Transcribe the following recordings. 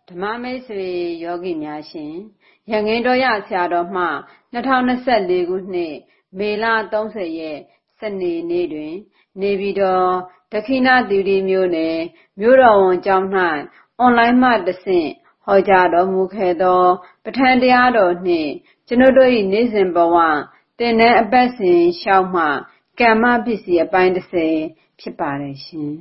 ဓမ္မမိတ်ဆွေယောဂီများရှင်ရငင်းတော်ရဆရာတော်မှ2024ခုနှစ်မေလ30ရက်စနေနေ့တွင်နေပြည်တော်ဒက္ခိဏသီရိမြို့နယ်မြို့တော်ဝန်ကျောင်း၌အွန်လိုင်းမှတဆင့်ဟောကြားတော်မူခဲ့သောပဋ္ဌာန်းတရားတော်နှင့်ကျွန်ုပ်တို့၏နေ့စဉ်ဘဝသင်တန်းအပတ်စဉ်ရှောက်မှကမ္မပစ္စည်းအပိုင်း30ဖြစ်ပါတယ်ရှင်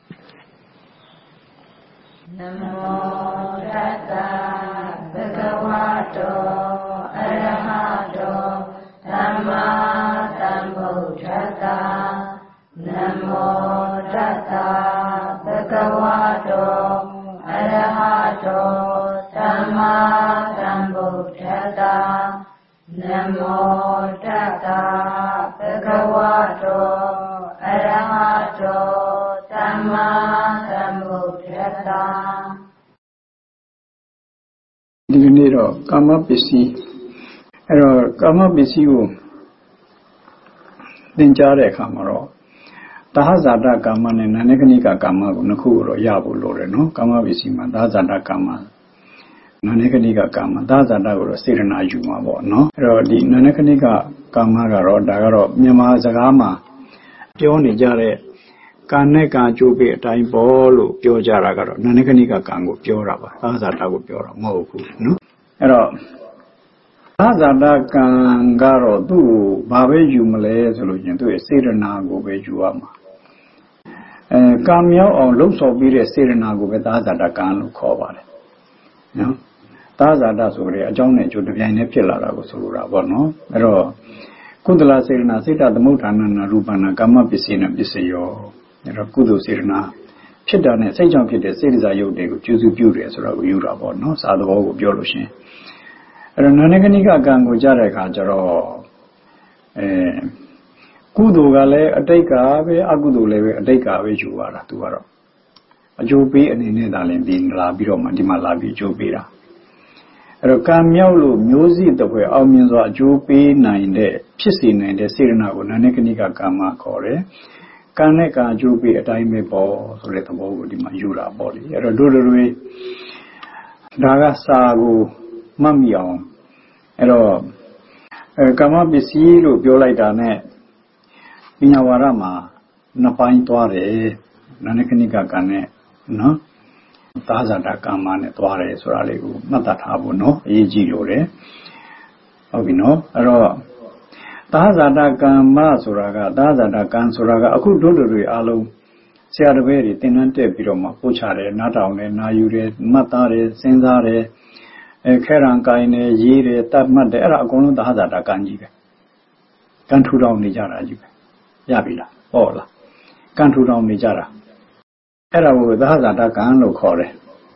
နမောတတ္တဗုဒ္ဓဝါတောအရဟတောသမ္မာသမ္ဗုဒ္ဓတ္တနမောတတ္တဗုဒ္ဓဝါတောအရဟတောသမ္မာသမ္ဗုဒ္ဓတ္တနမောတတ္တဗုဒ္ဓဝါတောအရဟတောသမ္မာသမ္ဗုဒ္ဓတ္တဒီနေ့တော့ကာမပစ္စည်းအဲ့တော့ကာမပစ္စည်းကိုသင်ကြားတဲ့အခါမှာတော့သဟဇာတကာမနဲ့နာနကနိကကာမကိုနှစ်ခုကိုတော့ရဖို့လိုတယ်နော်ကာမပစ္စည်းမှာသဟဇာတကာမနာနကနိကကာမသဟဇာတကိုတော့စေရနာယူမှာပေါ့နော်အဲ့တော့ဒီနာနကနိကကာမကတော့ဒါကတော့မြန်မာစကားမှာပြောနေကြတဲ့ကာနဲ့ကာကြိုးပေးအတိုင်းပေါ်လို့ပြောကြတာကတော့နာနကနိကကံကိုပြောတာပါသဟဇာတကိုပြောတာမဟုတ်ဘူးနော်အဲ့တော့သဟဇာတကံကတော့သူ့ကိုဘာပဲယူမလဲဆိုလို့ချင်းသူ့ရဲ့စေရနာကိုပဲယူရမှာကံမြောက်အောင်လှုပ်ဆော်ပြီးတဲ့စေရနာကိုပဲသဟဇာတကံလို့ခေါ်ပါတယ်နော်သဟဇာတဆိုကြတဲ့အကြောင်းနဲ့အကျိုးတစ်ပြိုင်တည်းဖြစ်လာတာကိုဆိုလိုတာပေါ့နော်အဲ့တော့ကုသလစေရနာစိတ္တသမုဋ္ဌာနနာရူပနာကာမပစ္စည်းနဲ့ပစ္စယောအဲ့တော့ကုသိုလ်စေရနာဖြစ်တာနဲ့စိတ်ကြောင့်ဖြစ်တဲ့စေတစာယုတ်တွေကိုကျေစုပြုတယ်ဆိုတာကိုယူတာပေါ့နော်စာသဘောကိုပြောလို့ရှင်အဲ့တော့နာနကနိကကံကိုကြားတဲ့အခါကျတော့ကုသိုလ်ကလည်းအတိတ်ကပဲအကုသိုလ်လည်းပဲအတိတ်ကပဲယူရတာသူကတော့အကျိုးပေးအနေနဲ့သာလင်ပြီးလာပြီးတော့မှဒီမှာလာပြီးအကျိုးပေးတာအဲ့တော့ကံမြောက်လို့မျိုးစိတစ်ဖွဲ့အောင်မြင်စွာအကျိုးပေးနိုင်တဲ့ဖြစ်စေနိုင်တဲ့စေရနာကိုနာနကနိကကံမှာခေါ်တယ်ကံနဲ့ကံအကျိုးပေးအတိုင်းပဲပေါ့ဆိုတဲ့သဘောကိုဒီမှာယူတာပေါ့လေအဲ့တော့တို့တွေဒါကစာကိုမှတ်မိအောင်အဲ့တော့ကာမပစ္စည်းလို့ပြောလိုက်တာနဲ့ပညာဝါဒမှာနှစ်ပိုင်းသွားတယ်နာနကနိကကံနဲ့နော်သဟဇာတကာမနဲ့သွားတယ်ဆိုတာလေးကိုမှတ်သားထားဖို့နော်အရေးကြီးလို့တယ်ဟုတ်ပြီနော်အဲ့တော့သဟဇာတကမ္မဆိုတာကသဟဇာတကံဆိုတာကအခုတို့တွေအားလုံးဆရာတပည့်တွေသင်တန်းတက်ပြီးတော့မှပို့ချတယ်နားထောင်တယ်နာယူတယ်မှတ်သားတယ်စဉ်းစားတယ်ခဲရန်ကိုင်းတယ်ရေးတယ်တတ်မှတ်တယ်အဲ့ဒါအကုန်လုံးသဟဇာတကံကြီးပဲကံထူထောင်နေကြတာကြီးပဲရပြီလားဟုတ်လားကံထူထောင်နေကြတာအဲ့ဒါကိုသဟဇာတကံလို့ခေါ်တယ်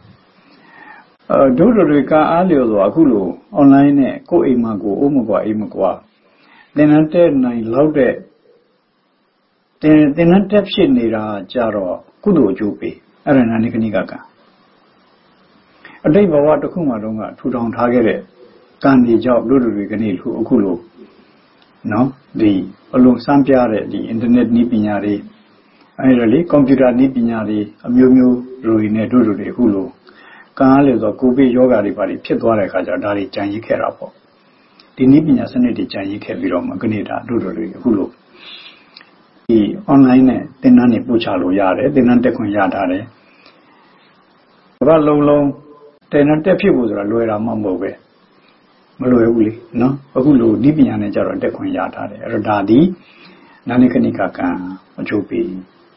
တို့တွေကအားလျော်ဆိုအခုလို online နဲ့ကိုယ်အိမ်မှာကိုအိုးမကွာအိမ်မကွာသင်္นานတက်နိုင်လောက်တဲ့သင်္นานတက်ဖြစ်နေတာကြတော့ကုသိုလ်အကျိုးပေးအဲ့ဒါနာနိကနိကကံအတိတ်ဘဝတစ်ခုမှတော့ထူထောင်ထားခဲ့တဲ့ကံတွေကြောင့်တို့တွေကနေအခုလိုနော်ဒီအလုံးစမ်းပြတဲ့ဒီ internet နည်းပညာတွေအဲ့ဒါလေကွန်ပျူတာနည်းပညာတွေအမျိုးမျိုးတွေနဲ့တို့တွေအခုလိုကံအားလျော်ဆိုကိုဗစ်ယောဂါတွေပါဖြစ်သွားတဲ့အခါကျတော့ဒါတွေကြံရစ်ခဲ့တာပေါ့ဒီနည်းပညာစနစ်တွေကြံရည်ခဲ့ပြီးတော့မှကနေဒါတို့တွေအခုလို့ဒီ online နဲ့သင်တန်းတွေပို့ချလို့ရတယ်သင်တန်းတက်ခွင့်ရတာတယ်ဘာလုံးလုံးသင်တန်းတက်ဖြစ်ဖို့ဆိုတာလွယ်တာမှမဟုတ်ပဲမလွယ်ဘူးလေနော်အခုလို့နည်းပညာနဲ့ကြတော့တက်ခွင့်ရတာတယ်အဲ့တော့ဒါဒီနာနိကနိကကံအကျိုးပေး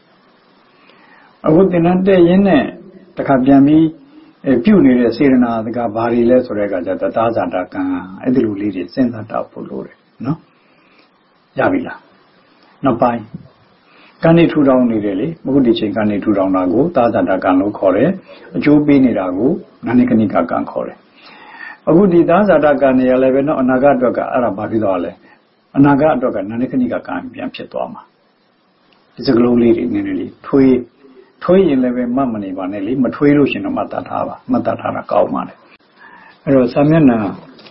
အခုသင်တန်းတက်ရင်းနဲ့တခါပြန်ပြီးပြုနေတဲ့စေရနာကဘာတွေလဲဆိုတဲ့အခါကျတော့သဟဇာတကံအဲ့ဒီလိုလေးတွေစဉ်းစားတောက်ဖို့လိုတယ်နော်ရပြီလားနောက်ပိုင်းကံနေထူထောင်နေတယ်လေအခုဒီချိန်ကံနေထူထောင်တာကိုသဟဇာတကံလို့ခေါ်တယ်အကျိုးပေးနေတာကိုနာနိကနိကကံခေါ်တယ်အခုဒီသဟဇာတကံနေရလည်းပဲနော်အနာဂတ်အတွက်ကအဲ့ဒါဘာဖြစ်သွားလဲအနာဂတ်အတွက်ကနာနိကနိကကံပြန်ဖြစ်သွားမှာဒီစကလုံးလေးတွေနည်းနည်းလေးထွေးရင်လည်းပဲမှတ်မနေပါနဲ့လေမထွေးလို့ရှင်တော့မှတ်တတ်ထားပါမှတ်တတ်ထားတာကောင်းပါလေအဲ့တော့စာမျက်နှာ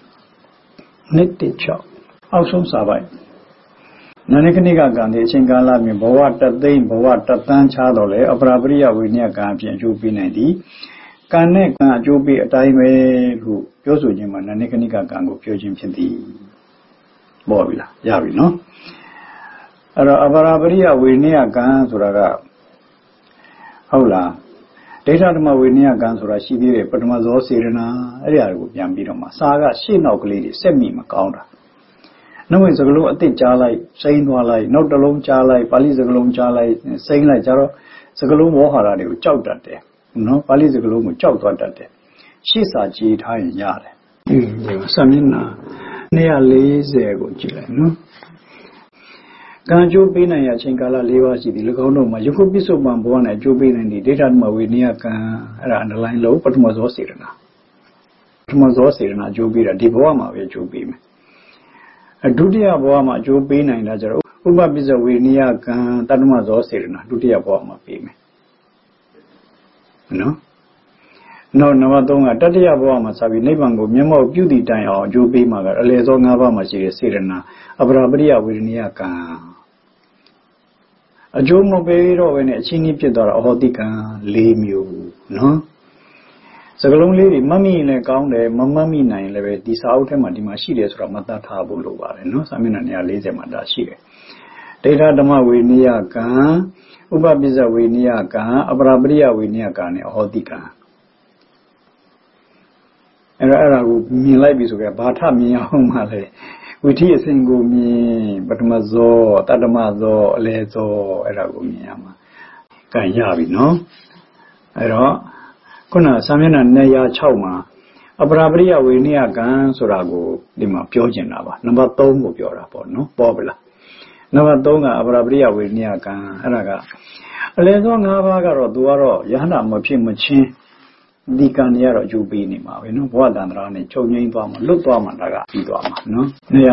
116အောက်ဆုံးစာပိုက်နာနိကနိကကံဒီအချိန်ကာလမြင်ဘဝတသိမ့်ဘဝတသန်းချတော့လေအပရာပရိယဝိနည်းကံအပြင်အကျိုးပေးနိုင်သည်ကံနဲ့ကံအကျိုးပေးအတိုင်းပဲလို့ပြောဆိုခြင်းမှာနာနေခဏိကကံကိုပြောခြင်းဖြစ်သည်ပေါ်ပြီလားရပြီနော်အဲ့တော့အပရာပရိယဝေနည်းကံဆိုတာကဟုတ်လားဒိဋ္ဌဓမ္မဝေနည်းကံဆိုတာရှိသေးတယ်ပထမဇောစေရနာအဲ့ဒီအရာကိုပြန်ပြီးတော့မှစာကရှေ့နောက်ကလေးတွေစက်မိမကောင်းတာနောက်ဝင်စကလုံးအစ်စ်ကြားလိုက်စိမ့်သွားလိုက်နောက်တစ်လုံးကြားလိုက်ပါဠိစကလုံးကြားလိုက်စိမ့်လိုက်ကြတော့စကလုံးဝေါဟာရတွေကိုကြောက်တတ်တယ်နော်ပါဠိစကားလုံးကိုကြောက်သွားတတ်တယ်ရှေ့စာကြည်ထားရင်ရတယ်ဒီစာမျက်နှာ240ကိုကြည့်လိုက်နော်ကံကြိုးပေးနိုင်ရအချိန်ကာလ4ပါးရှိသည်၎င်းတို့မှာယခုပြစ္ဆုတ်ပံဘဝ၌အကျိုးပေးနိုင်သည့်ဒိဋ္ဌဓမ္မဝေနည်းကံအဲ့ဒါ underline လို့ပထမဇောစေရနာပထမဇောစေရနာအကျိုးပေးတာဒီဘဝမှာပဲအကျိုးပေးမယ်ဒုတိယဘဝမှာအကျိုးပေးနိုင်တာကျတော့ဥပပစ္စဝေနည်းကံတတ္တမဇောစေရနာဒုတိယဘဝမှာပေးမယ်နော်နံပါတ်3ကတတိယဘဝမှာစပြီးနိဗ္ဗာန်ကိုမျက်မှောက်ပြုသည့်တိုင်အောင်အကျိုးပေးမှာကအလယ်သော5ပါးမှာရှိတဲ့စေရနာအပရာပရိယဝေဒနိယကံအကျိုးမပေးတော့ဘဲနဲ့အချင်းကြီးဖြစ်သွားတာအဟောတိကံ4မျိုးနော်စကလုံးလေးတွေမမှီရင်လည်းကောင်းတယ်မမှတ်မိနိုင်ရင်လည်းပဲဒီစာအုပ်ထဲမှာဒီမှာရှိတယ်ဆိုတော့မှတ်သားထားဖို့လိုပါတယ်နော်စာမျက်နှာ140မှာဒါရှိတယ်ဒိဋ္ဌဓမ္မဝေနည်းကံဥပပစ္စဝေနည်းကံအပရာပရိယဝေနည်းကံနဲ့အဟောတိကံအဲ့ဒါကိုမြင်လိုက်ပြီဆိုကြဘာထမြင်အောင်မှလဲဝိထိအစဉ်ကိုမြင်ပထမဇောတတ္တမဇောအလယ်ဇောအဲ့ဒါကိုမြင်ရမှာကံရပြီနော်အဲ့တော့ခုနစာမျက်နှာ206မှာအပရာပရိယဝေနည်းကံဆိုတာကိုဒီမှာပြောချင်တာပါနံပါတ်3ကိုပြောတာပေါ့နော်ပေါ်ပြီလားနံပါတ်3ကအပရာပရိယဝေနည်းကံအဲ့ဒါကအလယ်ဇော5ပါးကတော့သူကတော့ယဟန္တာမဖြစ်မချင်းဒီကံတွေကတော့အကျိုးပေးနေမှာပဲနော်ဘဝတန္တရာနဲ့ချုပ်ငိမ့်သွားမှာလွတ်သွားမှာဒါကပြီးသွားမှာနော်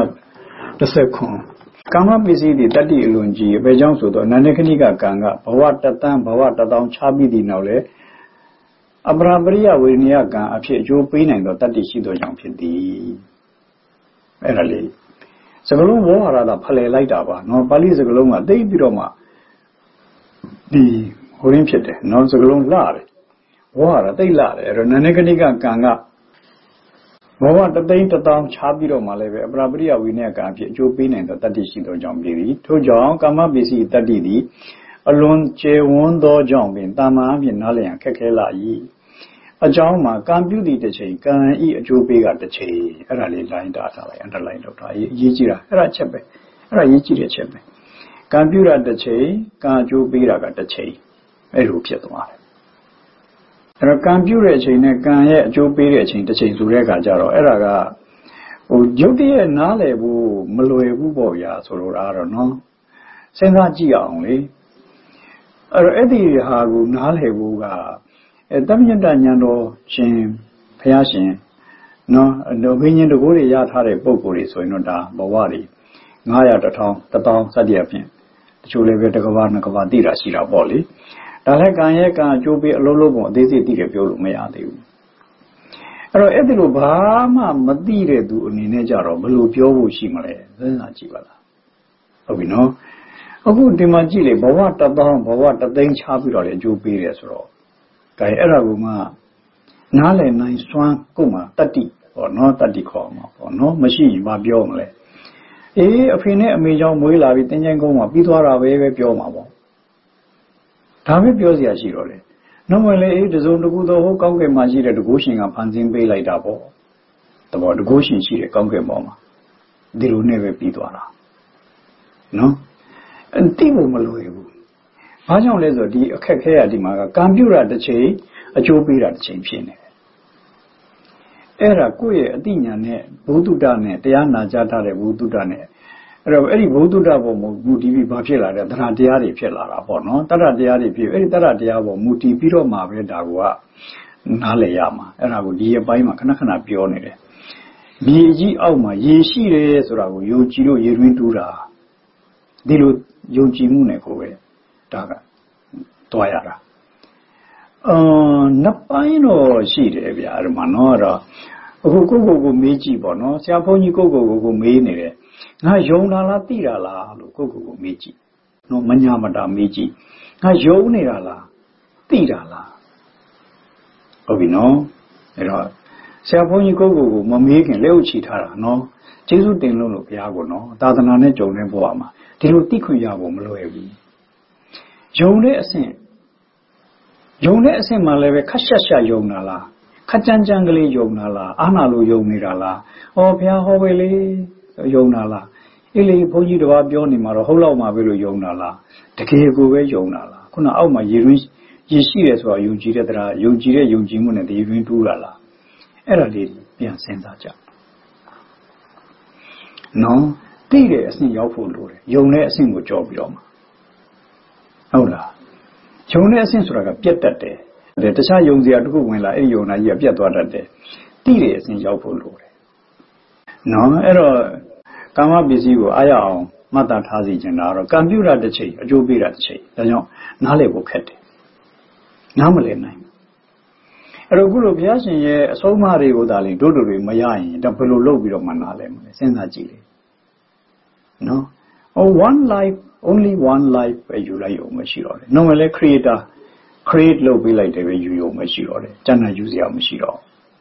230ခွန်ကာမပစ္စည်းတွေတတ္တိအလွန်ကြီးပဲကြောင့်ဆိုတော့အနန္တခဏိကကံကဘဝတတန်းဘဝတထောင်ချပြီးဒီနောက်လေအပရာပရိယဝေနည်းကံအဖြစ်အကျိုးပေးနိုင်သောတတ္တိရှိသောကြောင့်ဖြစ်သည်အဲ့ဒါလေးစကလုံးဝေါဟာရတာဖလှယ်လိုက်တာပါနော်ပါဠိစကလုံးကသိပြီးတော့မှဒီဟိုရင်းဖြစ်တယ်နော်စကလုံးလှတယ်ဝေါဟာရသိလှတယ်အဲ့တော့နန္ဒကဏိကကံကဘဝတသိန်းတထောင်ချပြီးတော့မှလည်းပဲအပရာပရိယဝေနည်းကံအဖြစ်အကျိုးပေးနိုင်သောတတ္တိရှိသောကြောင့်ဖြစ်သည်ထို့ကြောင့်ကာမပစ္စည်းတတ္တိသည်အလွန်ကျေဝန်းသောကြောင့်ပင်တာမန်အဖြစ်နားလည်ရန်ခက်ခဲလာ၏အကြောင်းမှာကံပြုသည့်တစ်ချိန်ကံဤအကျိုးပေးကတစ်ချိန်အဲ့ဒါလေးလိုင်းတာထားလိုက်အန်ဒါလိုင်းလုပ်တာအရေးကြီးတာအဲ့ဒါချက်ပဲအဲ့ဒါရေးကြီးတဲ့ချက်ပဲကံပြုတာတစ်ချိန်ကံအကျိုးပေးတာကတစ်ချိန်အဲ့လိုဖြစ်သွားတယ်အဲ့တော့ကံပြုတဲ့အချိန်နဲ့ကံရဲ့အကျိုးပေးတဲ့အချိန်တစ်ချိန်ဆိုတဲ့အခါကျတော့အဲ့ဒါကရုပ်တရက်နားလည်ဖို့မလွယ်ဘူးပေါ့ဗျာဆိုလိုတာတော့နော်စဉ်းစားကြည့်အောင်လေအဲ့ဒီဟာကိုနားလည်ဖို့ကတမ္ပညတဉာဏ်တော်ရှင်ဘုရားရှင်နော်ဘိညာဉ်တကိုးတွေရထားတဲ့ပုံကိုယ်တွေဆိုရင်တော့ဒါဘဝတွေ900 1000 1000စသည်အဖြစ်တချို့လည်းပဲတစ်ကဘာနှစ်ကဘာသိတာရှိတာပေါ့လေဒါလည်းကံရဲ့ကံအကျိုးပေးအလုံးလုံးပုံအသေးစိတ်သိတယ်ပြောလို့မရသေးဘူးအဲ့တော့အဲ့ဒီလိုဘာမှမသိတဲ့သူအနေနဲ့ကြတော့ဘယ်လိုပြောဖို့ရှိမလဲစဉ်းစားကြည့်ပါလားဟုတ်ပြီနော်အခုဒီမှာကြည့်လေဘဝ1000ဘဝတသိန်းချပြီးတော့လေအကျိုးပေးတယ်ဆိုတော့ဒါအဲ့ဒါကမှနားလည်နိုင်စွမ်းကိုမှတတ္တိပေါ့နော်တတ္တိခေါ်မှာပေါ့နော်မရှိရင်မပြောမလဲအေးအဖေနဲ့အမေကြောင့်မွေးလာပြီးတင်းချိုင်းကုန်းမှာပြီးသွားတာပဲပြောမှာပေါ့ဒါပဲပြောစရာရှိတော့လေနောက်မှလည်းအေးတစုံတစ်ခုသောဟိုကောင်းကင်မှာရှိတဲ့တကုရှင်ကဖန်ဆင်းပေးလိုက်တာပေါ့တဘောတကုရှင်ရှိတဲ့ကောင်းကင်ပေါ်မှာဒီလိုနဲ့ပဲပြီးသွားတာနော်တိဖို့မလွယ်ဘူးဘာကြောင့်လဲဆိုတော့ဒီအခက်ခဲရဒီမှာကကံပြုတာတစ်ချိန်အကျိုးပေးတာတစ်ချိန်ဖြစ်နေတယ်အဲ့ဒါကိုယ့်ရဲ့အတိညာနဲ့ဘုဒ္ဓတနဲ့တရားနာကြားထားတဲ့ဘုဒ္ဓတနဲ့အဲ့တော့အဲ့ဒီဘုဒ္ဓတပေါ်မှာမူတည်ပြီးဘာဖြစ်လာလဲတရားတရားတွေဖြစ်လာတာပေါ့နော်တတ္တတရားတွေဖြစ်အဲ့ဒီတတ္တတရားပေါ်မူတည်ပြီးတော့မှပဲဒါကနားလည်ရမှာအဲ့ဒါကိုဒီအပိုင်းမှာခဏခဏပြောနေတယ်မြေကြီးအောက်မှာရေရှိတယ်ဆိုတာကိုယုံကြည်လို့ရေတွင်းတူးတာဒီလိုယုံကြည်မှုနဲ့ကိုပဲဒါကတွားရတာနှစ်ပိုင်းတော့ရှိတယ်ဗျာအဲ့မှာနော်အဲ့တော့အခုကိုမေးကြည့်ပေါ့နော်ဆရာဘုန်းကြီးကိုမေးနေတယ်ငါယုံတာလားသိတာလားလို့ကိုမေးကြည့်နော်မညာမတာမေးကြည့်ငါယုံနေတာလားသိတာလားဟုတ်ပြီနော်အဲ့တော့ဆရာဘုန်းကြီးကိုမမေးခင်လက်ဥချီထားတာနော်ကျေးဇူးတင်လို့ဘုရားကိုနော်သာသနာနဲ့ကြုံတဲ့ဘဝမှာဒီလိုသိခွင့်ရဖို့မလွယ်ဘူးယုံတဲ့အဆင့်မှာလည်းပဲခက်ရှက်ယုံတာလားခက်ကြမ်းကလေးယုံတာလားအာနာလိုယုံနေတာလားဘုရားဟောပဲလေယုံတာလားအေးလေဘုန်းကြီးတစ်ပါးပြောနေမှာတော့ဟုတ်လောက်မှာပဲလို့ယုံတာလားတကယ်ကိုပဲယုံတာလားခုနအောက်မှာရရှိတယ်ဆိုတော့ယုံကြည်တဲ့တရားယုံကြည်မှုနဲ့ဒီရင်းတူးတာလားအဲ့ဒါလေးပြန်စဉ်းစားကြနော်သိတဲ့အဆင့်ရောက်ဖို့လိုတယ်ယုံတဲ့အဆင့်ကိုကြော်ပြီးတော့မှာဟုတ်လားယုံတဲ့အဆင့်ဆိုတာကပြတ်တတ်တယ်တခြားယုံစရာတစ်ခုဝင်လာအဲ့ဒီယုံနာကြီးကပြတ်သွားတတ်တယ်သိတဲ့အဆင့်ရောက်ဖို့လိုတယ်နော်အဲ့တော့ကာမပစ္စည်းကိုအားရအောင်မှတ်သားထားစီခြင်းတာတော့ကွန်ပျူတာတစ်ချိန်အကျိုးပေးတာတစ်ချိန်ဒါကြောင့်နားလည်ဖို့ခက်တယ်နားမလည်နိုင်အဲ့တော့ခုလိုဘုရားရှင်ရဲ့အဆုံးအမတွေကိုသာလျှင်တို့တွေမရရင်ဒါဘယ်လိုလုပ်ပြီးတော့မှနားလည်မလဲစဉ်းစားကြည့်လေနော် one life only one life ပဲယူလိုက်ရုံမရှိတော့တယ် normally creator create လုပ်ပေးလိုက်တယ်ပဲယူရုံမရှိတော့တယ်ကျန်တာယူစရာမရှိတော့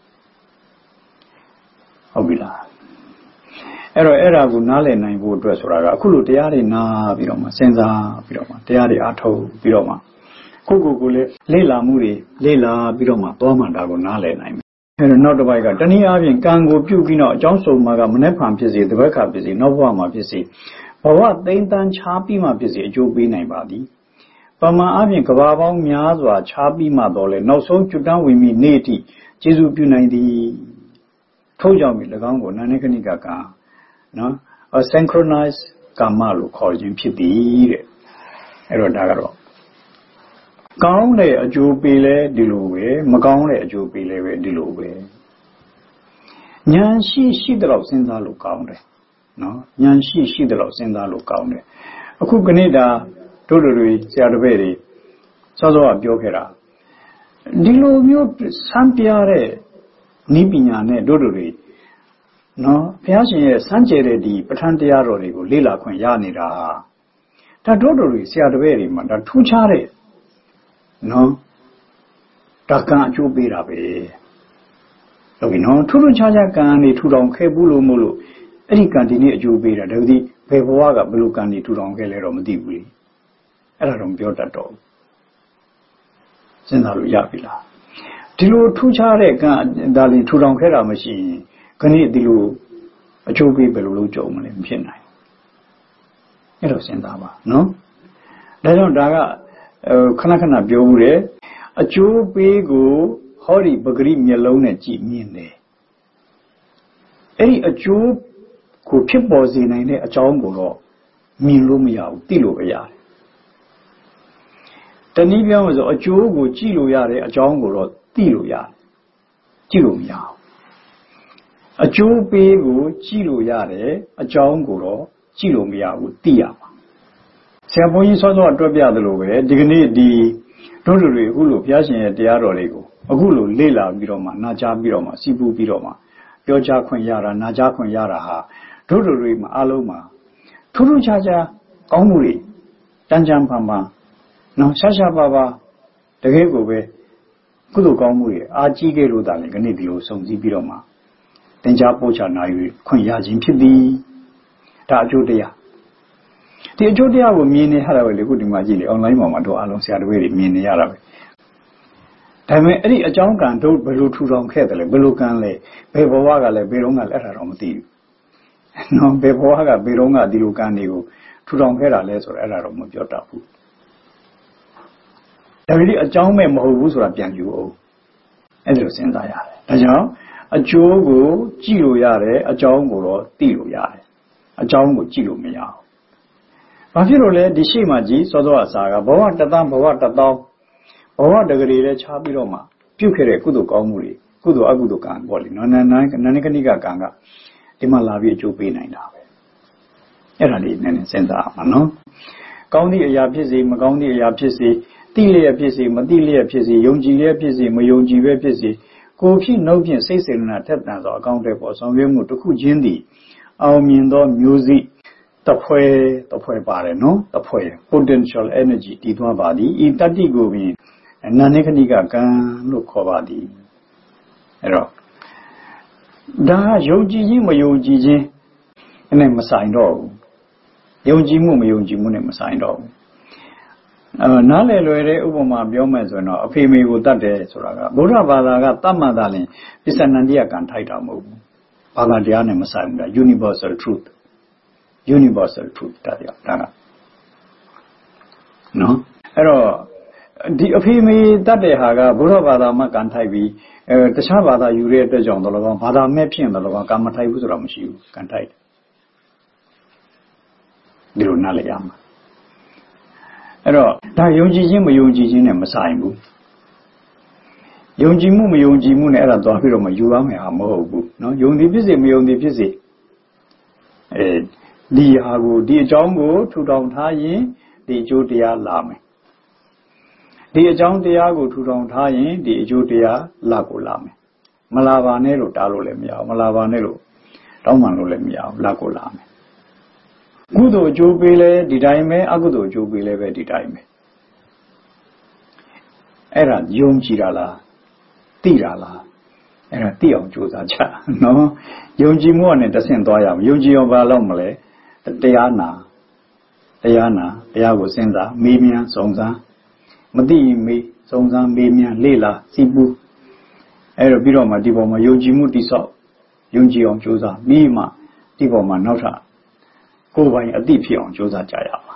ဟုတ်ပြီလားအဲ့တော့အဲ့ဒါကိုနားလည်နိုင်ဖို့အတွက်ဆိုတာကအခုလိုတရားတွေနားပြီးတော့မှစဉ်းစားပြီးတော့မှတရားတွေအားထုတ်ပြီးတော့မှကိုလည်းလေ့လာမှုတွေလေ့လာပြီးတော့မှသွားမှဒါကိုနားလည်နိုင်မယ်အဲ့တော့နောက်တစ်ပိုက်ကတနည်းအားဖြင့်ကံကိုပြုပြီးတော့အကြောင်းစုံမှာကမနေ့ဖန်ဖြစ်စေတပတ်ခါဖြစ်စေနောက်ဘဝမှာဖြစ်စေဘဝသိမ့်တန်းချားပြီးမှဖြစ်စေအကျိုးပေးနိုင်ပါသည်ပမာအားဖြင့်ကဘာပေါင်းများစွာချားပြီးမှတော့လေနောက်ဆုံးကျွတ်တန်းဝင်ပြီးနေ့အထိကျေစုပြုနိုင်သည်ထို့ကြောင့်ဒီ၎င်းကိုနာနေခဏိကကနော် synchronize ကာမလို့ခေါ်ခြင်းဖြစ်သည်တဲ့အဲ့တော့ဒါကတော့ကောင်းတဲ့အကျိုးပေးလဲဒီလိုပဲမကောင်းတဲ့အကျိုးပေးလဲပဲဒီလိုပဲဉာဏ်ရှိတဲ့လောက်စဉ်းစားလို့ကောင်းတယ်နော်ဉာဏ်ရှိတဲ့လောက်စဉ်းစားလို့ကောင်းတယ်အခုကနေ့ဒါတို့တွေဆရာတပည့်တွေစောစောကပြောခဲ့တာဒီလိုမျိုးစံပြတဲ့နိပညာနဲ့တို့တွေနော်ဘုရားရှင်ရဲ့စံကြဲတဲ့ဒီပဋ္ဌာန်းတရားတော်တွေကိုလေ့လာခွင့်ရနေတာဒါတို့တွေဆရာတပည့်တွေမှာဒါထူးခြားတဲ့နော်ဒါကံအကျိုးပေးတာပဲဟုတ်ပြီနော်ထူးခြားကံနေထူထောင်ခဲ့ဘူးလို့မို့လို့အဲ့ဒီကံဒီနေ့အကျိုးပေးတာဒါကြည့်ဘယ်ဘဝကဘယ်လိုကံနေထူထောင်ခဲ့လဲတော့မသိဘူးလေအဲ့ဒါတော့မပြောတတ်တော့ဘူးစဉ်းစားလို့ရပြီလားဒီလိုထူးခြားတဲ့ကံဒါလည်းထူထောင်ခဲ့တာမရှိရင်ခဏဒီလိုအကျိုးပေးဘယ်လိုလုပ်ကြုံမလဲမဖြစ်နိုင်အဲ့လိုစဉ်းစားပါနော်ဒါကြောင့်ဒါကခဏပြောဦးတယ်အကျိုးပေးကိုဟောဒီပဂရိမျက်လုံးနဲ့ကြည့်မြင်တယ်အဲ့ဒီအကျိုးကိုဖြစ်ပေါ်စေနိုင်တဲ့အကြောင်းကိုတော့မြင်လို့မရဘူးသိလို့ပဲရတယ်တနည်းပြောရဆိုအကျိုးကိုကြည့်လို့ရတဲ့အကြောင်းကိုတော့သိလို့ရတယ်ကြည့်လို့မရဘူးအကျိုးပေးကိုကြည့်လို့ရတဲ့အကြောင်းကိုတော့ကြည့်လို့မရဘူးသိရမှာဆရာဘုန်းကြီးစောစောတွက်ပြသလိုပဲဒီကနေ့ဒီတို့လူတွေအခုလိုဘုရားရှင်ရဲ့တရားတော်တွေကိုအခုလိုလေ့လာပြီးတော့မှနာကြားပြီးတော့မှစီးပူးပြီးတော့မှပြောကြားခွင့်ရတာနာကြားခွင့်ရတာဟာတို့လူတွေမှာအလုံးမှာထူးထူးခြားခြားကောင်းမှုတွေတန်ကြံဖန်ဖန်နော်ရှားပါတကယ်ကိုပဲကုသိုလ်ကောင်းမှုတွေအာကြီးခဲ့လို့တာလည်းခဏဒီလိုစုံစည်းပြီးတော့မှသင်ကြားပို့ချနာယူခွင့်ရခြင်းဖြစ်သည်ဒါအကျိုးတရားဒီအကျိုးတရားကိုမြင်နေရတာပဲလေခုဒီမှာကြည့်လေ online မှာတော့အားလုံးဆရာတပည့်တွေမြင်နေရတာပဲဒါပေမဲ့အဲ့ဒီအကြောင်းကံတို့ဘယ်လိုထူထောင်ခဲ့တယ်လဲဘယ်လိုကံလဲဘယ်ဘဝကလဲဘယ်တော့ကလဲအဲ့ဒါတော့မသိဘူးနော်ဘယ်ဘဝကဘယ်တော့ကဒီလိုကံတွေကိုထူထောင်ခဲ့တာလဲဆိုတော့အဲ့ဒါတော့မပြောတတ်ဘူးဒါပေမဲ့အကြောင်းမဲ့မဟုတ်ဘူးဆိုတာပြန်ယူအောင်အဲ့လိုစဉ်းစားရတယ်ဒါကြောင့်အကျိုးကိုကြည့်လို့ရတယ်အကြောင်းကိုတော့သိလို့ရတယ်အကြောင်းကိုကြည့်လို့မရဘူးဘာဖြစ်လို့လဲဒီရှိမှကြည့်စောစောအစာကဘဝတသောဘဝတကလေးလဲခြားပြီးတော့မှပြုတ်ခဲ့တဲ့ကုသိုလ်ကောင်းမှုတွေကုသိုလ်အကုသိုလ်ကံပေါ့လေနော်နန္ဒကဏိကကံကဒီမှာလာပြီးအကျိုးပေးနိုင်တာပဲအဲ့ဒါလေးနည်းနည်းစဉ်းစားအောင်နော်ကောင်းသည့်အရာဖြစ်စေမကောင်းသည့်အရာဖြစ်စေသိလျက်ဖြစ်စေမသိလျက်ဖြစ်စေယုံကြည်လျက်ဖြစ်စေမယုံကြည်ပဲဖြစ်စေကိုယ်ဖြစ်နှုတ်ဖြင့်စိတ်စေတနာထက်သန်သောအကောင့်တွေပေါ်ဆောင်ရွက်မှုတစ်ခုချင်းသည်အောင်မြင်သောမျိုးစိတဖွဲပါတယ်နော်တဖွဲ potential energy တည်သွားပါသည်ဤတတ္တိကိုပင်နာနေခဏိကကံလို့ခေါ်ပါသည်အဲ့တော့ဒါယုံကြည်ခြင်းမယုံကြည်ခြင်းနဲ့မဆိုင်တော့ဘူးယုံကြည်မှုမယုံကြည်မှုနဲ့မဆိုင်တော့ဘူးနားလည်လွယ်တဲ့ဥပမာပြောမယ်ဆိုရင်တော့အဖေမေကိုတတ်တယ်ဆိုတာကဗုဒ္ဓဘာသာကတတ်မှသာလင်ပစ္စနန္တိယကံထိုက်တာမဟုတ်ဘူးဘာသာတရားနဲ့မဆိုင်ဘူးလား universal truth ဒါကနော်အဲ့တော့ဒီအဖေမေတတ်တဲ့ဟာကဗုဒ္ဓဘာသာမှာကံထိုက်ပြီးတခြားဘာသာယူတဲ့အတွက်ကြောင့်တော့လောကဘာသာမဲ့ဖြစ်တယ်လောကကံမထိုက်ဘူးဆိုတာမရှိဘူးကံထိုက်တယ်ဒီလိုနားလည်ရမှာအဲ့တော့ဒါယုံကြည်ခြင်းမယုံကြည်ခြင်းနဲ့မဆိုင်ဘူးယုံကြည်မှုမယုံကြည်မှုနဲ့အဲ့ဒါသွားပြီးတော့မယူရမယ်ဟာမဟုတ်ဘူးเนาะယုံသည်ဖြစ်စေမယုံသည်ဖြစ်စေဒီဟာကိုဒီအကြောင်းကိုထူထောင်ထားရင်ဒီအကျိုးတရားလာမယ်ဒီအကြောင်းတရားကိုထူထောင်ထားရင်ဒီအကျိုးတရားလာကိုလာမယ်မလာပါနဲ့လို့တားလို့လည်းမရဘူးမလာပါနဲ့လို့တောင်းပန်လို့လည်းမရဘူးလာကိုလာမယ်ကုသိုလ်အကျိုးပေးလဲဒီတိုင်းပဲအကုသိုလ်အကျိုးပေးလဲပဲဒီတိုင်းပဲအဲ့ဒါယုံကြည်တာလားသိတာလားအဲ့ဒါသိအောင်ကြိုးစားကြနော်ယုံကြည်မှုနဲ့တဆင့်သွားရမယ်ယုံကြည်အောင်ဘာလို့မလဲတရားနာတရားကိုစဉ်းစားမေးမြန်းစုံစမ်းမသိမေးစုံစမ်းမေးမြန်းလေ့လာစီးပူးအဲ့တော့ပြီးတော့မှဒီပေါ်မှာယုံကြည်မှုတိဆောက်ယုံကြည်အောင်ကြိုးစားပြီးမှဒီပေါ်မှာနောက်ထပ်ကိုယ်ပိုင်အသိဖြစ်အောင်ကြိုးစားကြရပါ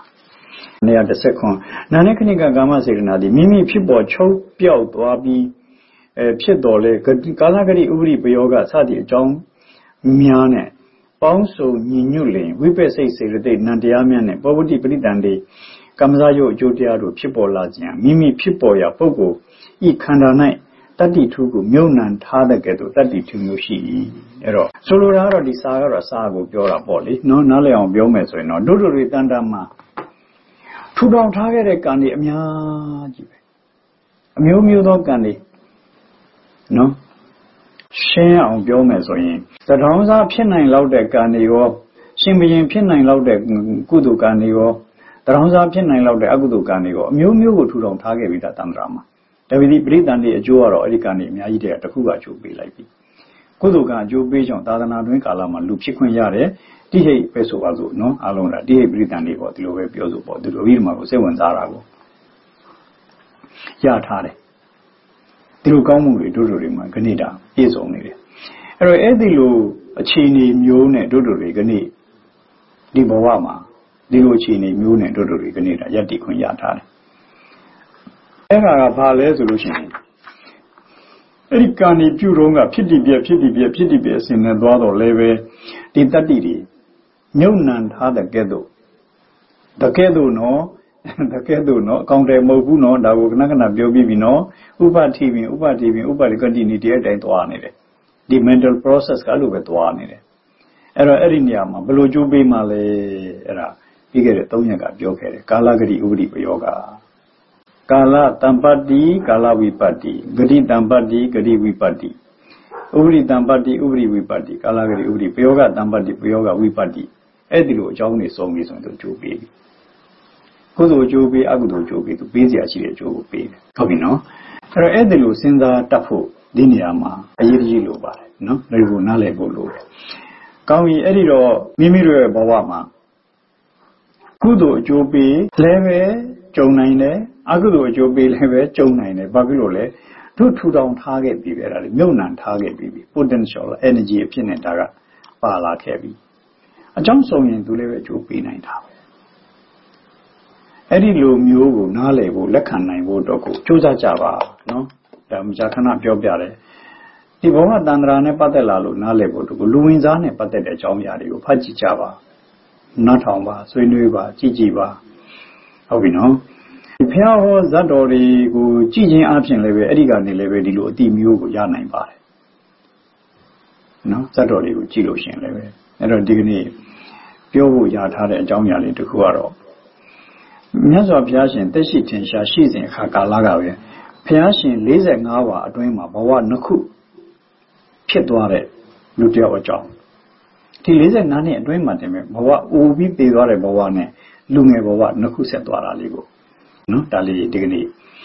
119နာနေခဏိကကာမစေတနာသည်မိမိဖြစ်ပေါ်ချုပ်ပြောက်သွားပြီးဖြစ်တော်လဲကာလဂတိဥပရိပယောဂစသည့်အကြောင်းများနဲ့ပေါင်းစုံညီညွတ်လင်ဝိပဿိစေရတိနံတရားများနဲ့ပဝတိပရိတန်တေကမ္မဇယုတ်အကျိုးတရားတို့ဖြစ်ပေါ်လာခြင်းမိမိဖြစ်ပေါ်ရာပုဂ္ဂိုလ်ဤခန္ဓာ၌တတ္တိထုကိုမြုံနှံထားတဲ့ကဲ့သို့တတ္တိထုမျိုးရှိ၏အဲ့တော့ဆိုလိုတာကတော့ဒီစာကတော့စာကိုပြောတာပေါ့လေနော်နားလည်အောင်ပြောမယ်ဆိုရင်တော့တို့တွေတန်တမှာထူထောင်ထားခဲ့တဲ့ကံတွေအများကြီးပဲအမျိုးမျိုးသောကံတွေနော်ရှင်းအောင်ပြောမယ်ဆိုရင်သတောင်းစားဖြစ်နိုင်လောက်တဲ့ကံတွေရောရှင်ဘရင်ဖြစ်နိုင်လောက်တဲ့ကုသိုလ်ကံတွေရောသတောင်းစားဖြစ်နိုင်လောက်တဲ့အကုသိုလ်ကံတွေရောအမျိုးမျိုးကိုထူထောင်ထားခဲ့ပြီးတာတန်ត្រာမှာဒါပေမဲ့ပရိသန်တွေအကျိုးကတော့အဲ့ဒီကံတွေအများကြီးတည်းတစ်ခုကအကျိုးပေးလိုက်ပြီကုသိုလ်ကအကျိုးပေးကြောင့်သာသနာတွင်ကာလမှာလူဖြစ်ခွင့်ရတယ်တိဟိတ်ပဲဆိုပါစို့နော်အားလုံးကတိဟိတ်ပရိသန်တွေပေါ့ဒီလိုပဲပြောစို့ပေါ့ဒီလိုပြီးမှကိုစိတ်ဝင်စားတာကိုရထားတယ်ဒီလိုကောင်းမှုတွေတို့တွေမှာခဏတာပြည့်စုံနေတယ်အဲ့တော့အဲ့ဒီလိုအခြေအနေမျိုးနဲ့တို့တွေခဏဒီဘဝမှာဒီလိုအခြေအနေမျိုးနဲ့တို့တွေခဏတာယက်တိခွင့်ရထားတယ်အဲ့ဒါကဘာလဲဆိုလို့ရှိရင်အဲ့ဒီကံဒီပြုတော့ကဖြစ်တည်ပြအစဉ်နဲ့သွားတော့လဲပဲဒီတတ္တိတွေမြုပ်နှံထားတဲ့ကဲ့သို့တကဲ့သို့နော်အကောင်းတယ်မဟုတ်ဘူးနော်ဒါကိုခဏပြောပြီးပြီနော်ဥပတိပင်ဥပတိကတိနေတဲ့အတိုင်းသွားနေတယ်ဒီ mental process ကလို့ပဲသွားနေတယ်အဲ့တော့အဲ့ဒီနေရာမှာဘယ်လိုကြိုးပေးမှလဲအဲ့ဒါပြီးခဲ့တဲ့3ရက်ကပြောခဲ့တယ်ကာလဂတိဥပရိပယောဂကာလတံပတ္တိကာလဝိပတ္တိဂတိတံပတ္တိဂတိဝိပတ္တိဥပရိတံပတ္တိဥပရိဝိပတ္တိကာလဂတိဥပရိပယောဂတံပတ္တိပယောဂဝိပတ္တိအဲ့ဒီလိုအကြောင်းတွေစုံပြီးဆိုရင်တို့ကြိုးပေးပြီကုသိုလ်အကျိုးပေးအကုသိုလ်အကျိုးပေးသူပေးစရာရှိတဲ့အကျိုးကိုပေးတယ်ဟုတ်ပြီနော်အဲ့တော့အဲ့ဒီလိုစဉ်းစားတတ်ဖို့ဒီနေရာမှာအရေးကြီးလိုပါတယ်နော်ဒါကိုနားလည်ဖို့လိုတယ်ကောင်းပြီအဲ့ဒီတော့မိမိတို့ရဲ့ဘဝမှာကုသိုလ်အကျိုးပေးလည်းပဲကြုံနိုင်တယ်အကုသိုလ်အကျိုးပေးလည်းပဲကြုံနိုင်တယ်ဘာဖြစ်လို့လဲတို့ထူထောင်ထားခဲ့ပြီပဲအဲ့ဒါလေမြုပ်နှံထားခဲ့ပြီ potential energy အဖြစ်နဲ့ဒါကပါလာခဲ့ပြီအကြောင်းဆုံးရင်သူလည်းပဲအကျိုးပေးနိုင်တာပဲအဲ့ဒီလိုမျိုးကိုနားလည်ဖို့လက်ခံနိုင်ဖို့တော့ကိုစူးစမ်းကြပါနော်ဒါမှကြာခဏပြောပြတယ်ဒီဘဝတန်ត្រာနဲ့ပတ်သက်လာလို့နားလည်ဖို့တို့ကိုလူဝင်စားနဲ့ပတ်သက်တဲ့အကြောင်းအရာတွေကိုဖတ်ကြည့်ကြပါနားထောင်ပါဆွေးနွေးပါကြည့်ကြည့်ပါဟုတ်ပြီနော်ဒီဖျားဟောဇတ်တော်တွေကိုကြည့်ခြင်းအပြင်လည်းပဲအဲ့ဒီကနေလည်းပဲဒီလိုအတိမျိုးကိုရနိုင်ပါတယ်နော်ဇတ်တော်တွေကိုကြည့်လို့ရှိရင်လည်းပဲအဲ့တော့ဒီကနေ့ပြောဖို့ရထားတဲ့အကြောင်းအရာလေးတစ်ခုကတော့မြတ်စွာဘုရားရှင်တက်ရှိထင်ရှားရှိစဉ်အခါကာလကပဲဘုရားရှင်45ဝါအတွင်းမှာဘဝနှစ်ခုဖြစ်သွားတဲ့လူတယောက်အကြောင်းဒီ45နှစ်အတွင်းမှာတင်ပဲဘဝအိုပြီးတည်သွားတဲ့ဘဝနဲ့လူငယ်ဘဝနှစ်ခုဆက်သွားတာလေးကိုနော်ဒါလေးဒီကနေ့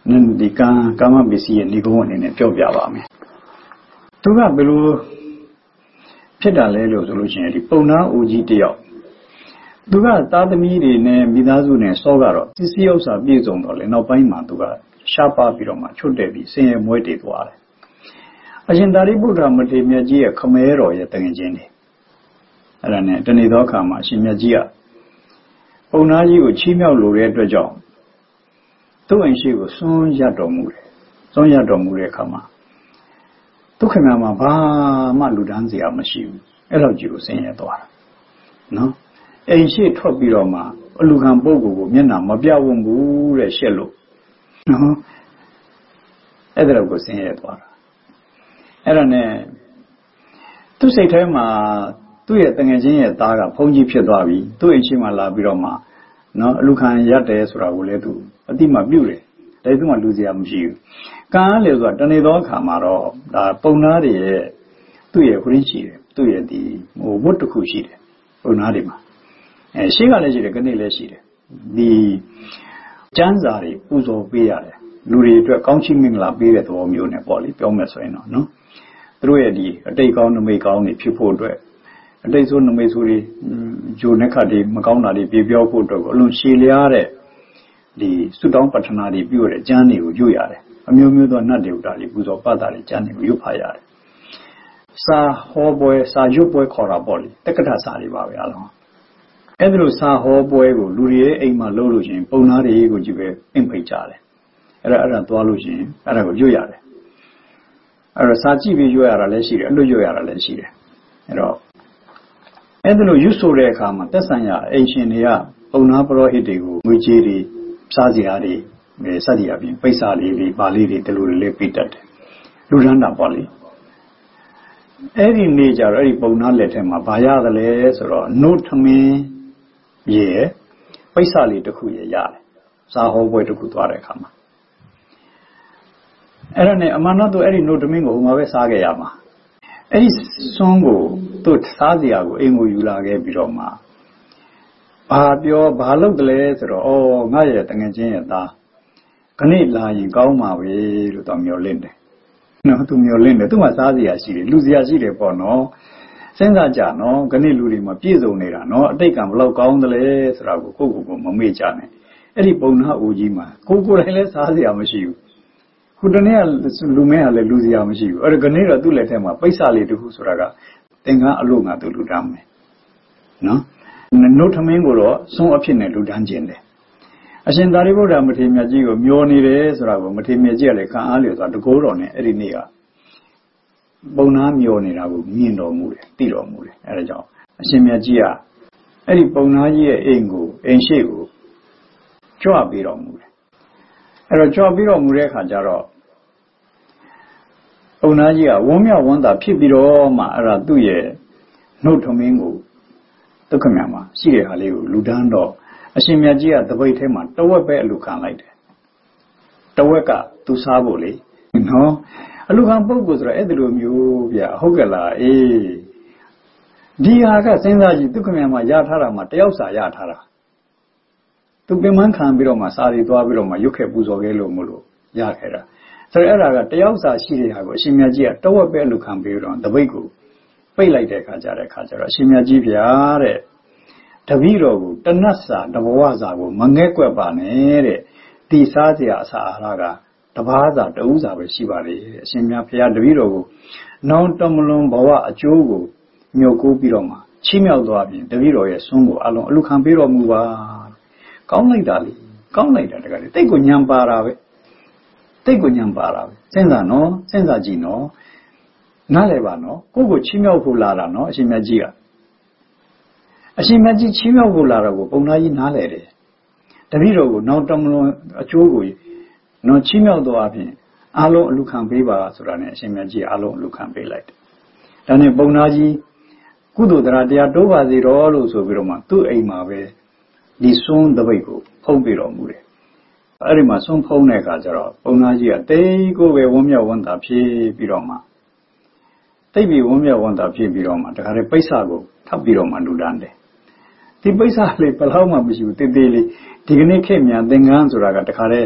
ဒီကာမပစ္စည်းရဲ့ဏိဂုံးအနေနဲ့ပြောပြပါမယ်သူကဘယ်လိုဖြစ်တာလဲလို့ဆိုလို့ရှိရင်ဒီပုံနာအိုကြီးတယောက်သူကသားသမီးတွေနဲ့မိသားစုနဲ့စောကတော့ပစ္စည်းဥစ္စာပြည့်စုံတော့လေနောက်ပိုင်းမှာသူကရှားပါပြီးတော့မှချွတ်တယ်ပြီးဆင်းရဲမွဲတေသွားတယ်အရှင်သာရိပုတ္တရာမထေရမြတ်ကြီးရဲ့ခမဲတော်ရဲ့တန်ခင်းတွေအဲ့ဒါနဲ့တနေ့သောအခါမှာအရှင်မြတ်ကြီးကပုံနာကြီးကိုချီးမြှောက်လိုတဲ့အတွက်ကြောင့်သူ့အိမ်ရှိကိုစွန့်ရတော်မူတယ်စွန့်ရတော်မူတဲ့အခါမှာဒုက္ခနာမှာဘာမှလူဒန်းစရာမရှိဘူးအဲ့လိုကြီးကိုဆင်းရဲသွားတာနော်အိမ်ရှိထွက်ပြီးတော့မှအလူခံပုဂ္ဂိုလ်ကိုမျက်နှာမပြဝံ့ဘူးတဲ့ရှက်လို့နော်အဲ့ဒါကိုဆင်းရဲသွားတာအဲ့ဒါနဲ့သူ့စိတ်ထဲမှာသူ့ရဲ့တငယ်ချင်းရဲ့သားကဘုန်းကြီးဖြစ်သွားပြီသူ့အိမ်ရှိမှလာပြီးတော့မှနော်အလူခံရတယ်ဆိုတာကိုလည်းသူအတိမပြုတ်တယ်ဒါသူ့မှာလူစရာမရှိဘူးကံအားလေဆိုတာတနေ့သောအခါမှာတော့ဒါပုံနာတွေရဲ့သူ့ရဲ့ခရင်းရှိတယ်သူ့ရဲ့ဒီဝတ်တစ်ခုရှိတယ်ပုံနာတွေမှာရှေ့ကလည်းရှိတယ်ကနေလည်းရှိတယ်ဒီကျမ်းစာတွေပူဇော်ပေးရတယ်လူတွေအတွက်ကောင်းချီးမင်္ဂလာပေးတဲ့သဘောမျိုးနဲ့ပေါ့လေပြောမယ်ဆိုရင်တော့နော်သူတို့ရဲ့ဒီအတိတ်ကောင်းနမိတ်ကောင်းတွေဖြစ်ဖို့အတွက်အတိတ်ဆိုးနမိတ်ဆိုးတွေဂျိုနှက်ခတ်တွေမကောင်းတာတွေပြေပြောဖို့အတွက်ကိုအလွန်ရှည်လျားတဲ့ဒီသုတောင်းပတ္ထနာတွေပြုရတဲ့ကျမ်းတွေကိုရွတ်ရတယ်အမျိုးမျိုးသောနတ်ဒေဝတာတွေပူဇော်ပတ်တာတွေကျမ်းတွေကိုရွတ်ဖတ်ရတယ်စာဟောပွဲစာရွတ်ပွဲခေါ်တာပေါ့လေတက္ကထစာတွေပါပဲအားလုံးအဲ့ဒါလိုစာဟောပွဲကိုလူတွေရဲ့အိမ်မှာလုပ်လို့ရှိရင်ပုံနာတွေကိုကြည့်ပဲပင့်ဖိတ်ကြတယ်အဲ့ဒါသွားလို့ရှိရင်အဲ့ဒါကိုရွတ်ရတယ်အဲ့တော့စာကြည့်ပြီးရွတ်ရတာလည်းရှိတယ်အလွတ်ရွတ်ရတာလည်းရှိတယ်အဲ့တော့အဲ့ဒါလိုရွတ်ဆိုတဲ့အခါမှာသက်ဆိုင်ရာအိမ်ရှင်တွေကပုံနာပရောဟိတ်တွေကိုငွေကြေးတွေစားစရာတွေစသည်အပြင်ပိဿာလေးတွေပါလေးတွေဒီလိုတွေလေးပေးတတ်တယ်လူရန်တာပေါ့လေအဲ့ဒီနေ့ကျတော့အဲ့ဒီပုံနာလက်ထဲမှာဘာရတယ်လဲဆိုတော့နှုတ်ထမင်းရေပိဿာလေးတစ်ခုရရတယ်စာဟောပွဲတစ်ခုသွားတဲ့အခါမှာအဲ့ဒါနဲ့အမှန်တော့အဲ့ဒီနှုတ်ထမင်းကိုဟိုမှာပဲစားခဲ့ရမှာအဲ့ဒီစွန်းကိုသူ့စားစရာကိုအိမ်ကိုယူလာခဲ့ပြီးတော့မှဘာလုပ်တယ်လဲဆိုတော့ငါရဲ့တငယ်ချင်းရဲ့သားခဏလာရင်ကောင်းမှာပဲလို့တော့မျှော်လင့်တယ်နော်သူမျှော်လင့်တယ်သူမှစားစရာရှိတယ်လူစရာရှိတယ်ပေါ့နော်စဉ်းစားကြနော်ခဏလူတွေမှာပြည့်စုံနေတာနော်အတိတ်ကဘလောက်ကောင်းတယ်လဲဆိုတာကိုကိုယ့်မမေ့ကြနဲ့အဲ့ဒီပုံနာအိုကြီးမှာကိုယ်တိုင်လည်းစားစရာမရှိဘူးခုတနေ့ကလူမဲကလည်းလူစရာမရှိဘူးအဲ့ဒါခဏတော့သူ့လက်ထဲမှာပိဿာလေးတစ်ခုဆိုတာကသင်္ကန်းအလို့ငါသူလူတမ်းမယ်နော်နှုတ်ထမင်းကိုတော့စွန်းအဖြစ်နဲ့လူတန်းကျင်တယ်အရှင်သာရိပုတ္တရာမထေရမြတ်ကြီးကိုမျောနေတယ်ဆိုတာကိုမထေရမြတ်ကြီးကလည်းခံအားလျော်စွာတကိုးတော်နဲ့အဲ့ဒီနေ့ကပုံနာမျောနေတာကိုမြင်တော်မူတယ်သိတော်မူတယ်အဲ့ဒါကြောင့်အရှင်မြတ်ကြီးကအဲ့ဒီပုံနာကြီးရဲ့အိမ်ရှိကိုကြွပေးတော်မူတယ်အဲ့တော့ကြွပေးတော်မူတဲ့အခါကျတော့ပုံနာကြီးကဝမ်းမြောက်ဝမ်းသာဖြစ်ပြီးတော့မှအဲ့ဒါသူ့ရဲ့နှုတ်ထမင်းကိုဒုက္ခမြတ်မှာရှိတဲ့ဟာလေးကိုလူဒန်းတော့အရှင်မြတ်ကြီးကတပိတ်ထဲမှာတဝက်ပဲအလူခံလိုက်တယ်တဝက်ကသူစားဖို့လေနော်အလူခံပုဂ္ဂိုလ်ဆိုတော့အဲ့ဒီလိုမျိုးဗျဟုတ်ကဲ့လားအေးဒီဟာကစဉ်းစားကြည့်ဒုက္ခမြတ်မှာရထားတာမှာတယောက်စာရထားတာသူပင်မခံပြီးတော့မှစာရီသွားပြီးတော့မှရွတ်ခဲ့ပူဇော်ခဲ့လို့မလို့ရခဲ့တာဆိုတော့အဲ့ဒါကတယောက်စာရှိတဲ့ဟာကိုအရှင်မြတ်ကြီးကတဝက်ပဲအလူခံပြီးတော့တပိတ်ကိုပိတ်လိုက်တဲ့အခါကျတော့အရှင်မြတ်ကြီးဗျာတဲ့တပည့်တော်ကိုတဏှတ်စာတဘဝစာကိုမငဲ့ကွက်ပါနဲ့တဲ့ဒီစားစရာအစာအာဟာရကတဘာစာတဦးစာပဲရှိပါလေတဲ့အရှင်မြတ်ဘုရားတပည့်တော်ကိုနောင်တမလွန်ဘဝအကျိုးကိုမြုပ်ကိုးပြီးတော့မှချီးမြှောက်သွားပြီးတပည့်တော်ရဲ့ဆွမ်းကိုအလုံးအလူခံပေးတော်မူပါကောင်းလိုက်တာလေကောင်းလိုက်တာတကယ်တိတ်ကိုညံပါတာပဲတိတ်ကိုညံပါတာပဲစဉ်းစားနော်စဉ်းစားကြည့်နော်နားလည်ပါနော်ကိုချီးမြှောက်ဖို့လာတာနော်အရှင်မြတ်ကြီးကအရှင်မြတ်ကြီးချီးမြှောက်ဖို့လာတော့ကိုပုံသားကြီးနားလည်တယ်တပည့်တော်ကိုနောက်တမလွန်အကျိုးကိုနော်ချီးမြှောက်တော့အပြင်အားလုံးအလူခံပေးပါဆိုတာနဲ့အရှင်မြတ်ကြီးအားလုံးအလူခံပေးလိုက်တယ်ဒါနဲ့ပုံသားကြီးကုသိုလ်တရားတိုးပါစေတော့လို့ဆိုပြီးတော့မှသူ့အိမ်မှာပဲဒီစွန်းတပိတ်ကိုဖုံးပေးတော်မူတယ်အဲ့ဒီမှာစွန်းဖုံးတဲ့အခါကျတော့ပုံသားကြီးကတိတ်ကိုပဲဝမ်းမြောက်ဝမ်းသာဖြစ်ပြီးတော့မှတိတ်ပြီးဝမ်းမြောက်ဝမ်းသာဖြစ်ပြီးတော့မှတခါတည်းပိဿကိုထပ်ပြီးတော့မှလူတန်းတယ်ဒီပိဿလေးဘယ်လောက်မှမရှိဘူးတေးသေးလေးဒီကနေ့ခေတ်မြန်သင်္ကန်းဆိုတာကတခါတည်း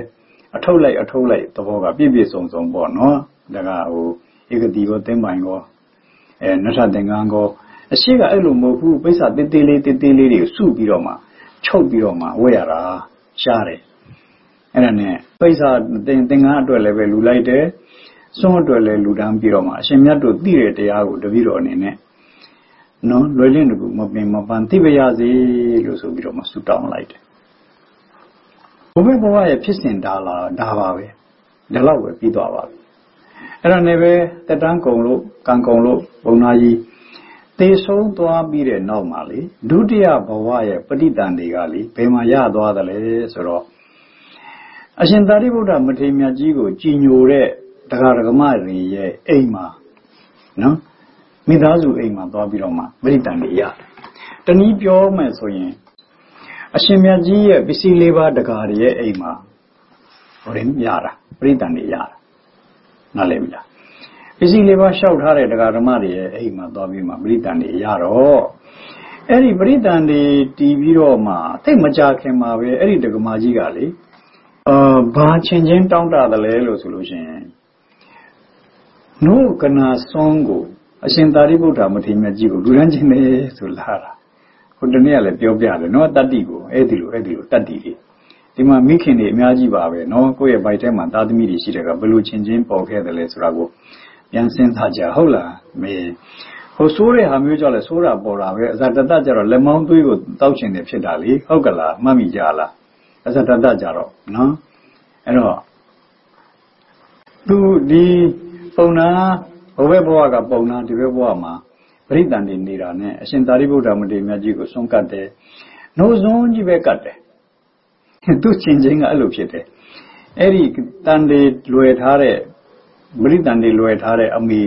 အထုတ်လိုက်သဘောကပြည့်စုံပေါ့နော်ဒါကဧကတိရောသင်္ပိုင်ရောနထသင်္ကန်းရောအရှိကအဲ့လိုမဟုတ်ဘူးပိဿတေးသေးလေးတွေစုပြီးတော့မှချုပ်ပြီးတော့မှဝဲရတာရှားတယ်အဲ့ဒါနဲ့ပိဿသင်္ကန်းအတွက်လည်းပဲလူလိုက်တယ်စွန့်အတွက်လည်းလူတန်းပြီးတော့မှအရှင်မြတ်တို့သိတဲ့တရားကိုတပည့်တော်အနေနဲ့နော်လွယ်လင့်တကူမပင်မပန်းသိပါရစေလို့ဆိုပြီးတော့မှဆုတောင်းလိုက်တယ်ဘုရားဘဝရဲ့ဖြစ်စဉ်ဒါပါပဲဒါတော့ပဲပြီးသွားပါပြီအဲ့ဒါနဲ့ပဲတက်တန်းကုံလို့ကံကုံလို့ဘုံနာကြီးသေဆုံးသွားပြီးတဲ့နောက်မှာလေဒုတိယဘဝရဲ့ပဋိသန္ဓေကလေဘယ်မှာရသွားသလဲဆိုတော့အရှင်သာရိပုတ္တမထေရမြတ်ကြီးကိုကြည်ညိုတဲ့တရားဓမ္မတွေရဲ့အိမ်မှာနော်မိသားစုအိမ်မှာသွားပြီးတော့မှပဋိသန္ဓေရတယ်တနည်းပြောမယ်ဆိုရင်အရှင်မြတ်ကြီးရဲ့ပစ္စည်းလေးပါးတရားတွေရဲ့အိမ်မှာရတာပဋိသန္ဓေရတာနားလည်ပြီလားပစ္စည်းလေးပါးလျှောက်ထားတဲ့တရားဓမ္မတွေရဲ့အိမ်မှာသွားပြီးမှပဋိသန္ဓေရတော့အဲ့ဒီပဋိသန္ဓေတည်ပြီးတော့မှသိမကြခင်မှာပဲအဲ့ဒီဒကမာကြီးကလေဘာချင်းတောင်းတတယ်လဲလို့ဆိုလို့ရှိရင်နို့ကနာစွန်းကိုအရှင်သာရိပုတ္တမထေရမြတ်ကြီးကိုလူရန်ချင်းနေဆိုလာတာဟိုတနေ့ကလည်းပြောပြတယ်နော်တတ္တိကိုအဲ့ဒီလိုတတ္တိလေးဒီမှာမိခင်တွေအများကြီးပါပဲနော်ကိုယ့်ရဲ့ဘိုက်ထဲမှာသားသမီးတွေရှိတဲ့ကဘယ်လိုချင်းပေါ်ခဲ့တယ်လဲဆိုတာကိုပြန်စဉ်းစားကြဟုတ်လားမေဟိုဆိုးတဲ့ဟာမျိုးကြောင့်လဲဆိုးတာပေါ်တာပဲအဇာတတကြတော့လက်မောင်းသွေးကိုတောက်ချင်တယ်ဖြစ်တာလေဟုတ်ကလားမှတ်မိကြလားအဇာတတကြတော့နော်အဲ့တော့သူဒီပုံနာဘဝဘဝကပုံနာဒီဘဝမှာပရိသန္တိနေတာနဲ့အရှင်သာရိပုတ္တမထေရမြတ်ကြီးကိုဆုံးကတ်တယ်နှုတ်စွန်းကြီးပဲကတ်တယ်သူချင်းချင်းကအဲ့လိုဖြစ်တယ်အဲ့ဒီတန်တွေလွယ်ထားတဲ့ပရိသန္တိလွယ်ထားတဲ့အမိ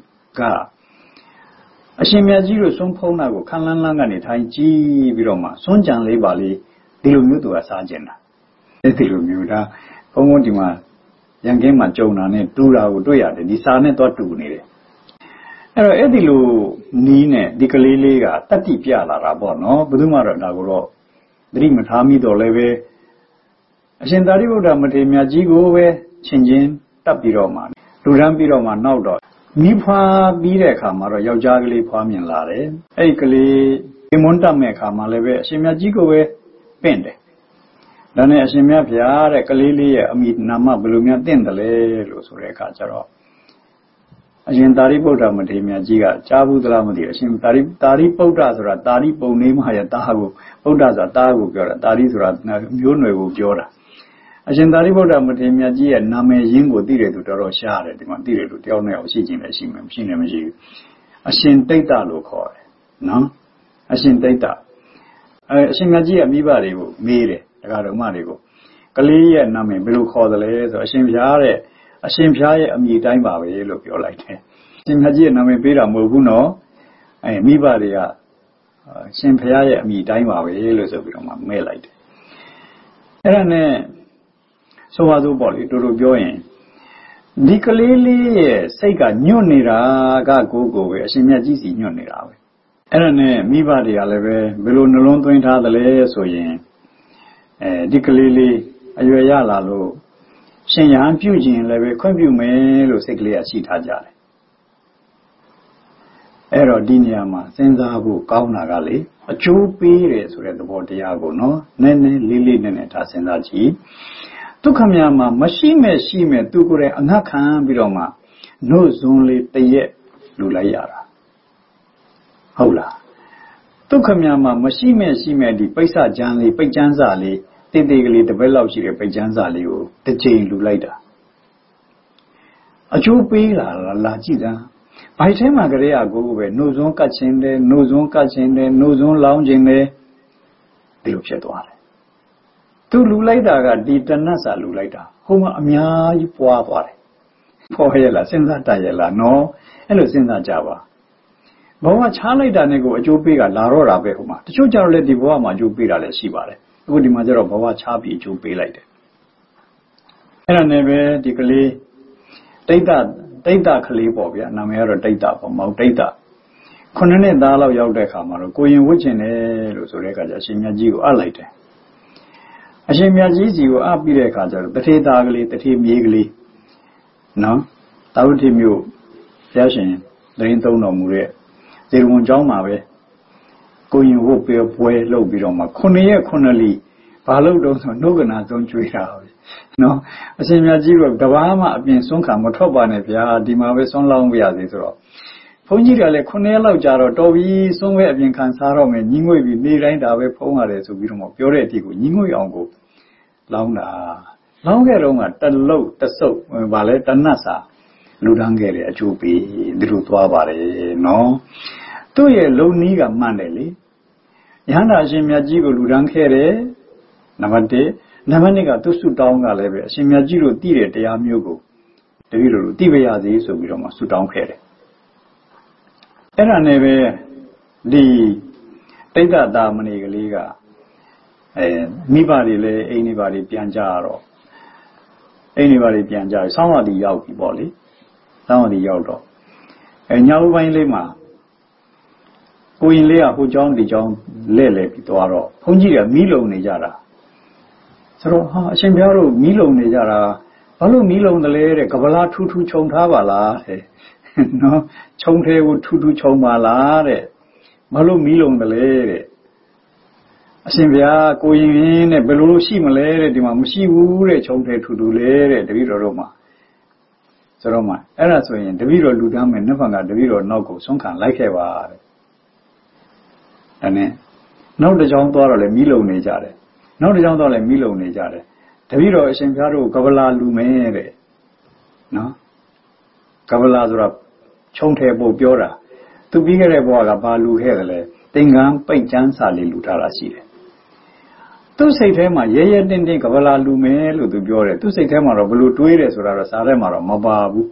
ကအရှင်မြတ်ကြီးတို့ဆုံးဖုံးတာကိုခန်းလန်းလန်းကနေထိုင်ကြည့်ပြီးတော့မှစွန်းကြံလေးပါလေးဒီလိုမျိုးသူကစားကျင်တာဒီလိုမျိုးဒါဘုံဘုံဒီမှာရန်ကင်းမှာကြုံတာနဲ့တူတာကိုတွေ့ရတယ်ဒီစာနဲ့တော့တူနေတယ်အဲ့တော့အဲ့ဒီလိုနီးနဲ့ဒီကလေးလေးကတတ္တိပြလာတာပေါ့နော်ဘယ်သူမှတော့ဒါကိုတော့သတိမထားမိတော့လည်းပဲအရှင်သာရိပုတ္တမထေရမြတ်ကြီးကိုပဲချင်းချင်းတက်ပြီးတော့မှလူရန်ပြီးတော့မှနောက်တော့မိဖွာပြီးတဲ့အခါမှာတော့ယောက်ျားကလေးဖွာမြင်လာတယ်အဲ့ဒီကလေးဒီမွန်းတက်မဲ့အခါမှာလည်းပဲအရှင်မြတ်ကြီးကိုပဲပင့်တယ်ဒါနဲ့အရှင်မြတ်ဗျာတဲ့ကလေးလေးရဲ့အမိနာမဘယ်လိုများတင့်တယ်လဲလို့ဆိုတဲ့အခါကျတော့အရှင်သာရိပုတ္တမထေရမြတ်ကြီးကကြားဘူးသလားမသိဘူးအရှင်သာရိပုတ္တဆိုတာတာရိပုံနေမှာရဲ့တာကိုဗုဒ္ဓဆိုတာတာကိုပြောတာတာရိဆိုတာမျိုးနွယ်ကိုပြောတာအရှင်သာရိပုတ္တမထေရမြတ်ကြီးရဲ့နာမည်ရင်းကိုသိတယ်သူတော်တော်ရှားတယ်ဒီမှာသိတယ်လို့တယောက်နဲ့အောင်ရှိခြင်းလည်းရှိမယ်မရှိနဲ့မရှိဘူးအရှင်တိတ်တလို့ခေါ်တယ်နော်အရှင်တိတ်တအရှင်မြတ်ကြီးရဲ့မိဘတွေကိုမေးတယ်တရားတော်မတွေကိုကလေးရဲ့နာမည်ဘယ်လိုခေါ်သလဲဆိုအရှင်ဖျားရဲ့အမည်တိုင်းပါပဲလို့ပြောလိုက်တယ်အရှင်မြတ်ကြီးရဲ့နာမည်ပေးတာမဟုတ်ဘူးနော်မိဘတွေကရှင်ဖျားရဲ့အမည်တိုင်းပါပဲလို့ဆိုပြီးတော့မှမဲလိုက်တယ်အဲ့ဒါနဲ့ဆိုပါစို့ပေါ့လေတို့ပြောရင်ဒီကလေးလေးရဲ့စိတ်ကညွတ်နေတာကကိုပဲအရှင်မြတ်ကြီးစီညွတ်နေတာပဲအဲ့ဒါနဲ့မိဘတွေကလည်းပဲဘယ်လိုနှလုံးသွင်းထားသလဲဆိုရင်ဒီကလေးလေးအရွယ်ရလာလို့ရှင်ရဟန်းပြုခြင်းလည်းပဲခွင့်ပြုမယ်လို့စိတ်ကလေးကရှိထားကြတယ်အဲ့တော့ဒီနေရာမှာစဉ်းစားဖို့ကောင်းတာကလေအကျိုးပေးတယ်ဆိုတဲ့သဘောတရားကိုနော်နည်းနည်းလေးနဲ့ဒါစဉ်းစားကြည့်ဒုက္ခများမှာမရှိမဲ့သူကိုယ်တိုင်အငတ်ခံပြီးတော့မှနှုတ်စွန်းလေးတရက်လူလိုက်ရတာဟုတ်လားဒုက္ခများမှာမရှိမဲ့ဒီပိဿကြမ်းလေးပိတ်ကြမ်းစာလေးတိတ်ကလေးတစ်ပတ်လောက်ရှိတဲ့ပိတ်ကြမ်းစာလေးကိုတစ်ချိန်လူလိုက်တာအကျိုးပေးလာကြည့်တာဘိုက်ထဲမှာကလေးကကိုပဲနှုတ်စွန်းကတ်ခြင်းတယ်နှုတ်စွန်းလောင်းခြင်းတယ်ဒီလိုဖြစ်သွားတယ်သူလူလိုက်တာကဒီတဏှတ်စာလူလိုက်တာဟိုမှာအများကြီးပွားသွားတယ်ပေါ်ရလားစဉ်းစားတတ်ရလားနော်အဲ့လိုစဉ်းစားကြပါဘဝချားလိုက်တာနဲ့ကိုအကျိုးပေးကလာတော့တာပဲဟိုမှာတချို့ကြတော့လေဒီဘဝမှာအကျိုးပေးတာလည်းရှိပါတယ်အခုဒီမှာကျတော့ဘဝချားပြီးအကျိုးပေးလိုက်တယ်အဲ့ဒါနဲ့ပဲဒီကလေးတိတ်တကလေးပေါ့ဗျာနာမည်ကတော့တိတ်တပေါ့မောင်တိတ်တ9နှစ်သားလောက်ရောက်တဲ့အခါမှာတော့ကိုရင်ဝှစ်ကျင်တယ်လို့ဆိုတဲ့အခါကျအရှင်မြတ်ကြီးကိုအပ်လိုက်တယ်အရှင်မြတ်ကြီးစီကိုအပ်ပြီးတဲ့အခါကျတော့တထေသားကလေးတထေမြေးကလေးနော်တာဝတိမြို့ဘုရားရှင်တရင်သုံးတော်မူတဲ့ဇေရဝန်ကျောင်းမှာပဲကိုရင်ဝတ်ပွဲလုပ်ပြီးတော့မှ9 ရက် 9 လီဘာလို့တော့ဆိုနှုတ်ကနာသုံးကျွေးတာပဲနော်အရှင်မြတ်ကြီးကတဘာမှအပြင်ဆွမ်းခံမထွက်ပါနဲ့ဗျာဒီမှာပဲဆွမ်းလောင်းပြရစီဆိုတော့ဘုန်းကြီးကလည်း9 ရက်လောက်ကြာတော့တော်ပြီဆွမ်းပဲအပြင်ခံစားတော့မယ်ညီငွေ့ပြီးနေတိုင်းဒါပဲဖုံးရတယ်ဆိုပြီးတော့မှပြောတဲ့အထိကိုညီငွေ့အောင်ကိုလောင်းတာလောင်းခဲ့တော့ကတလုတ်တဆုပ်ဗာလဲတနတ်စာလူတန်းခဲ့တယ်အကျိုးပေးဒီလိုသွားပါတယ်နော်သူ့ရဲ့လုံနီးကမှန်တယ်လေယဟန္တာအရှင်မြတ်ကြီးကိုလူတန်းခဲ့တယ်နံပါတ်1နံပါတ်2ကသူ့ဆုတောင်းကလည်းပဲအရှင်မြတ်ကြီးတို့တည်တဲ့တရားမျိုးကိုတပည့်တော်တို့တည်ပါရစေဆိုပြီးတော့မှဆုတောင်းခဲ့တယ်အဲ့ဒါနဲ့ပဲဒီတိဋ္ဌတာမဏေကလေးကမိဘတွေလည်းအိမ်တွေဘာတွေပြန်ကြတော့အိမ်တွေဘာတွေပြန်ကြဆောင်းဝတီရောက်ပြီပေါ့လေဆောင်းဝတီရောက်တော့ညဦးပိုင်းလေးမှာကိုရင်လေးကဟိုကျောင်းဒီကျောင်းလဲပြီးသွားတော့ဘုန်းကြီးကမီးလုံနေကြတာဆိုတော့ဟာအရှင်ဘုရားတို့မီးလုံနေကြတာဘာလို့မီးလုံတယ်လဲတဲ့ကပလာထူးထူးခြုံထားပါလားတဲ့နော်ခြုံထဲကိုထူးထူးခြုံပါလားတဲ့ဘာလို့မီးလုံတယ်လဲတဲ့အရှင်ဘုရားကိုရင်နဲ့ဘယ်လိုရှိမလဲတဲ့ဒီမှာမရှိဘူးတဲ့ခြုံထဲထူထူလဲတဲ့တပည့်တော်တို့မှာဆိုတော့မှအဲ့ဒါဆိုရင်တပည့်တော်လူတန်းမယ်နှစ်ဖန်ကတပည့်တော်နောက်ကိုဆုံးခံလိုက်ခဲ့ပါတဲ့ဒါနဲ့နောက်တစ်ကြောင်းသွားတော့လည်းမီးလုံနေကြတယ်နောက်တစ်ကြောင်းသွားလည်းမီးလုံနေကြတယ်တပည့်တော်အရှင်ဘုရားတို့ကပလာလူမယ်တဲ့နော်ကပလာဆိုတာခြုံထဲပို့ပြောတာသူပြီးခဲ့တဲ့ဘဝကဘာလူခဲ့တယ်လဲသင်္ကန်းပိတ်ချမ်းစာလေးလူထားတာရှိတယ်သူ့စိတ်ထဲမှာရဲရဲတင်းတင်းကပလာလူမယ်လို့သူပြောတယ်သူ့စိတ်ထဲမှာတော့ဘလို့တွေးတယ်ဆိုတာတော့စာထဲမှာတော့မပါဘူး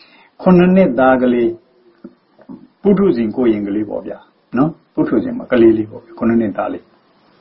9 နှစ်သားကလေးပုထုဇဉ်ကိုရင်ကလေးပေါ့ဗျာနော်ပုထုဇဉ်မှာကလေးလေးပေါ့9 နှစ်သားလေး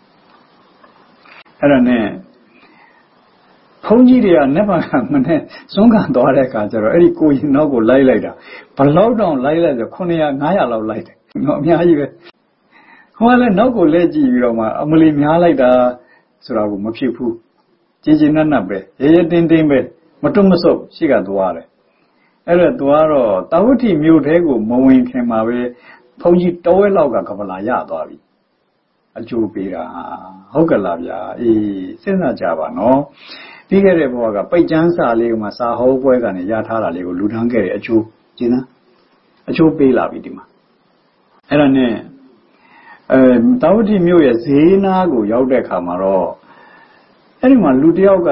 အဲ့ဒါနဲ့ဘုန်းကြီးတွေကနှစ်ပါးကမနဲ့စွန့်ခံသွားတဲ့အခါကျတော့အဲ့ဒီကိုရင်နောက်ကိုလိုက်တာဘလောက်တောင်လိုက်ဆို900 900လောက်လိုက်တယ်နော်အများကြီးပဲဟိုကလည်းနောက်ကိုလဲကြည့်ပြီးတော့မှအမလီများလိုက်တာဆိုတာကိုမဖြစ်ဘူးကြည်ကြည်နက်နက်ပဲရဲရဲတင်းတင်းပဲမတွတ်မဆုပ်ရှိကသွားတယ်အဲ့တော့သွားတော့တာဝတိမြို့ထဲကိုမဝင်ခင်မှာပဲဘုန်းကြီးတောဝဲလောက်ကကပလာရသွားပြီအကျိုးပေးတာဟုတ်ကလားဗျာအေးစဉ်းစားကြပါနော်ပြီးခဲ့တဲ့ဘဝကပိတ်ချမ်းစာလေးကမှစာဟောပွဲကနေရထားတာလေးကိုလူထမ်းခဲ့တဲ့အကျိုးကျင်းလားအကျိုးပေးလာပြီဒီမှာအဲ့ဒါနဲ့တာဝတိမြို့ရဲ့ဈေးနားကိုရောက်တဲ့အခါမှာတော့အဲ့ဒီမှာလူတယောက်က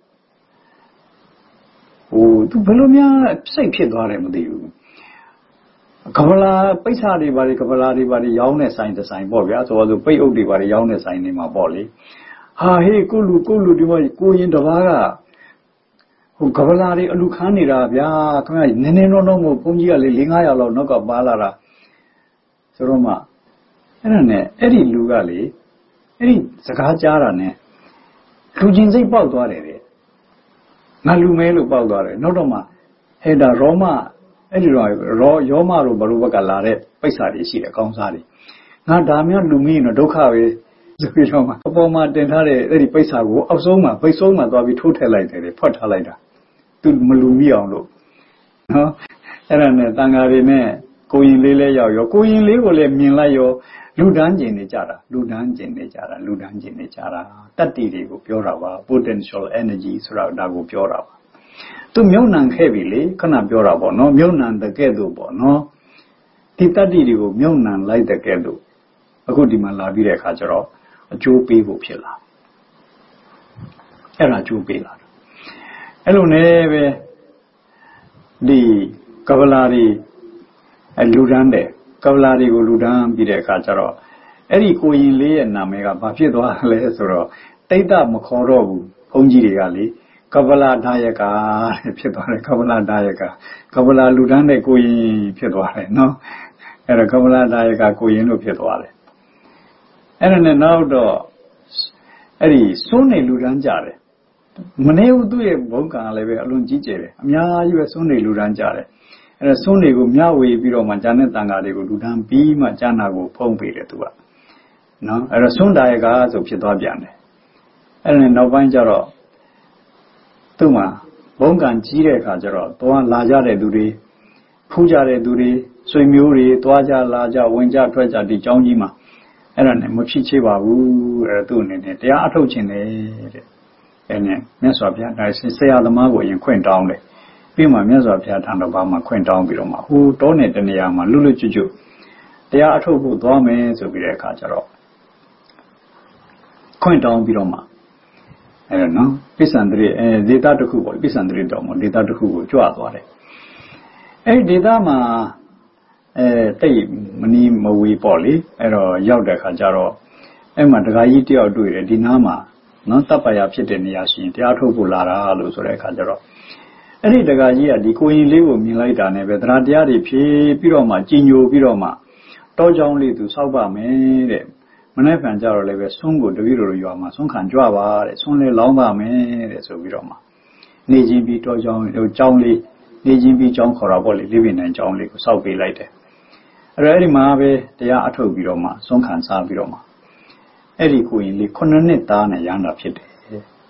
သူဘယ်လိုများစိတ်ဖြစ်သွားတယ်မသိဘူးကပလာပိတ်စာတွေဘာတွေကပလာတွေဘာတွေရောင်းတဲ့ဆိုင်တစ်ဆိုင်ပေါ့ဗျာဆိုတော့ပိတ်အုပ်တွေဘာတွေရောင်းတဲ့ဆိုင်တွေမှာပေါ့လေဟာဟေးကိုလူဒီမှာကိုရင်တစ်ပါးကဟိုကပလာတွေအလူခန်းနေတာဗျာခင်ဗျာနည်းနည်းတော့မို့ဘုန်းကြီးကလေ4-500လောက်နောက်ကပါလာတာဆိုတော့မှအဲ့ဒါနဲ့အဲ့ဒီလူကလေအဲ့ဒီစကားကြားတာနဲ့လူချင်းစိတ်ပေါက်သွားတယ်တဲ့ငါလူမဲလို့ပေါက်သွားတယ်နောက်တော့မှဟဲ့ဒါရောမအဲ့ဒီတော့ရောမတို့ဘလို့ဘက်ကလာတဲ့ပိတ်စာတွေရှိတယ်အကောင်းစားတွေငါဒါမျိုးလူမင်းတော့ဒုက္ခပဲဆိုပြီးတော့မှအပေါ်မှာတင်ထားတဲ့အဲ့ဒီပိတ်စာကိုအောက်ဆုံးမှာပိတ်ဆုံးမှာသွားပြီးထိုးထည့်လိုက်တယ်ဖွက်ထားလိုက်တာသူမလူမိအောင်လို့နော်အဲ့ဒါနဲ့တန်ဃာတွေနဲ့ကိုရင်လေးလဲရောက်ရောကိုရင်လေးကိုလည်းမြင်လိုက်ရောလူတန်းကျင်နေကြတာတတ္တိတွေကိုပြောတာပါ potential energy ဆိုတာဒါကိုပြောတာပါသူမြုံနှံခဲ့ပြီလေခဏပြောတာပေါ့နော်မြုံနှံတဲ့ကဲ့သို့ပေါ့နော်ဒီတတ္တိတွေကိုမြုံနှံလိုက်တဲ့ကဲ့သို့အခုဒီမှာလာပြီးတဲ့အခါကျတော့အကျိုးပေးဖို့ဖြစ်လာအဲ့ဒါအကျိုးပေးလာအဲ့လိုနဲ့ပဲဒီကပလာတွေလူတန်းတဲ့ကပလာတွေကိုလူတန်းပြီးတဲ့အခါကျတော့အဲ့ဒီကိုရင်လေးရဲ့နာမည်ကဘာဖြစ်သွားလဲဆိုတော့တိတ်တမခေါ်တော့ဘူးဘုန်းကြီးတွေကလေကပလာဒါယကာဖြစ်သွားတယ်ကပလာဒါယကာကပလာလူတန်းတဲ့ကိုရင်ဖြစ်သွားတယ်နော်အဲ့ဒါကပလာဒါယကာကိုရင်လို့ဖြစ်သွားတယ်အဲ့ဒါနဲ့နောက်တော့အဲ့ဒီစိုးနေလူတန်းကြတယ်မနေဘူးသူ့ရဲ့ဘုံကံလည်းပဲအလွန်ကြီးကျယ်တယ်အများကြီးပဲစိုးနေလူတန်းကြတယ်အဲ့ဒါစိုးနေကိုမျှဝေပြီးတော့မှဂျာနဲ့တန်ဃာတွေကိုလူတန်းပြီးမှဂျာနာကိုဖုံးပေးတယ်သူကနော်အဲ့တော့စွန့်ဒါယကာဆိုဖြစ်သွားပြန်တယ်အဲ့နောက်ပိုင်းကျတော့သူ့မှာဘုံကံကြီးတဲ့အခါကျတော့သွားလာကြတဲ့သူတွေဖူးကြတဲ့သူတွေဆွေမျိုးတွေသွားကြလာကြဝင်ကြထွက်ကြဒီเจ้าကြီးမှာအဲ့ဒါနဲ့မဖြစ်ချေပါဘူးအဲ့သူ့အနေနဲ့တရားအထုတ်ခြင်းလေတဲ့အဲ့နဲ့မြတ်စွာဘုရားဒါဆရာသမားကိုရင်ခွင့်တောင်းတယ်ပြီးမှမြတ်စွာဘုရားထံတော်ဘာမှခွင့်တောင်းပြီးတော့မှဟိုတောနဲ့တနေရာမှာလွတ်လွတ်ကျွတ်ကျွတ်တရားအထုတ်ဖို့သွားမယ်ဆိုပြီးတဲ့အခါကျတော့ခွင့်တောင်းပြီးတော့မှအဲ့နော်ပိဿန္တရိဒေသတစ်ခုပေါ့ပိဿန္တရိတော်မှာဒေသတစ်ခုကိုကြွသွားတယ်အဲ့ဒီဒေသမှာတိတ်မနီးမဝေးပေါ့လေအဲ့တော့ရောက်တဲ့အခါကျတော့အဲ့မှာဒကာကြီးတယောက်တွေ့တယ်ဒီနားမှာနော်တပ်ပရာဖြစ်တဲ့နေရာရှိရင်တရားထုတ်ဖို့လာတာလို့ဆိုတဲ့အခါကျတော့အဲ့ဒီဒကာကြီးကဒီကိုရင်လေးကိုမြင်လိုက်တာနဲ့ပဲတရားတရားတွေဖြည့်ပြီးတော့မှကြည်ညိုပြီးတော့မှတောကြောင်းလေးသူစောက်ပါမယ်တဲ့မနေ့ကကြတော့လည်းပဲဆွန်းကိုတပည့်တော်ရွာမှာဆွန်းခံကြွပါတဲ့ဆွန်းလေးလောင်းပါမယ်တဲ့ဆိုပြီးတော့မှနေချင်းပြီးတောကြောင်းကြောင်းလေးနေချင်းပြီးကြောင်းခေါ်တာပေါ့လေလေးပင်နိုင်ကြောင်းလေးကိုစောက်ပေးလိုက်တယ်အဲ့ဒီမှာပဲတရားအထုတ်ပြီးတော့မှဆွန်းခံစားပြီးတော့မှအဲ့ဒီကိုရင်လေး9နှစ်သားနဲ့ရဟန္တာဖြစ်တယ်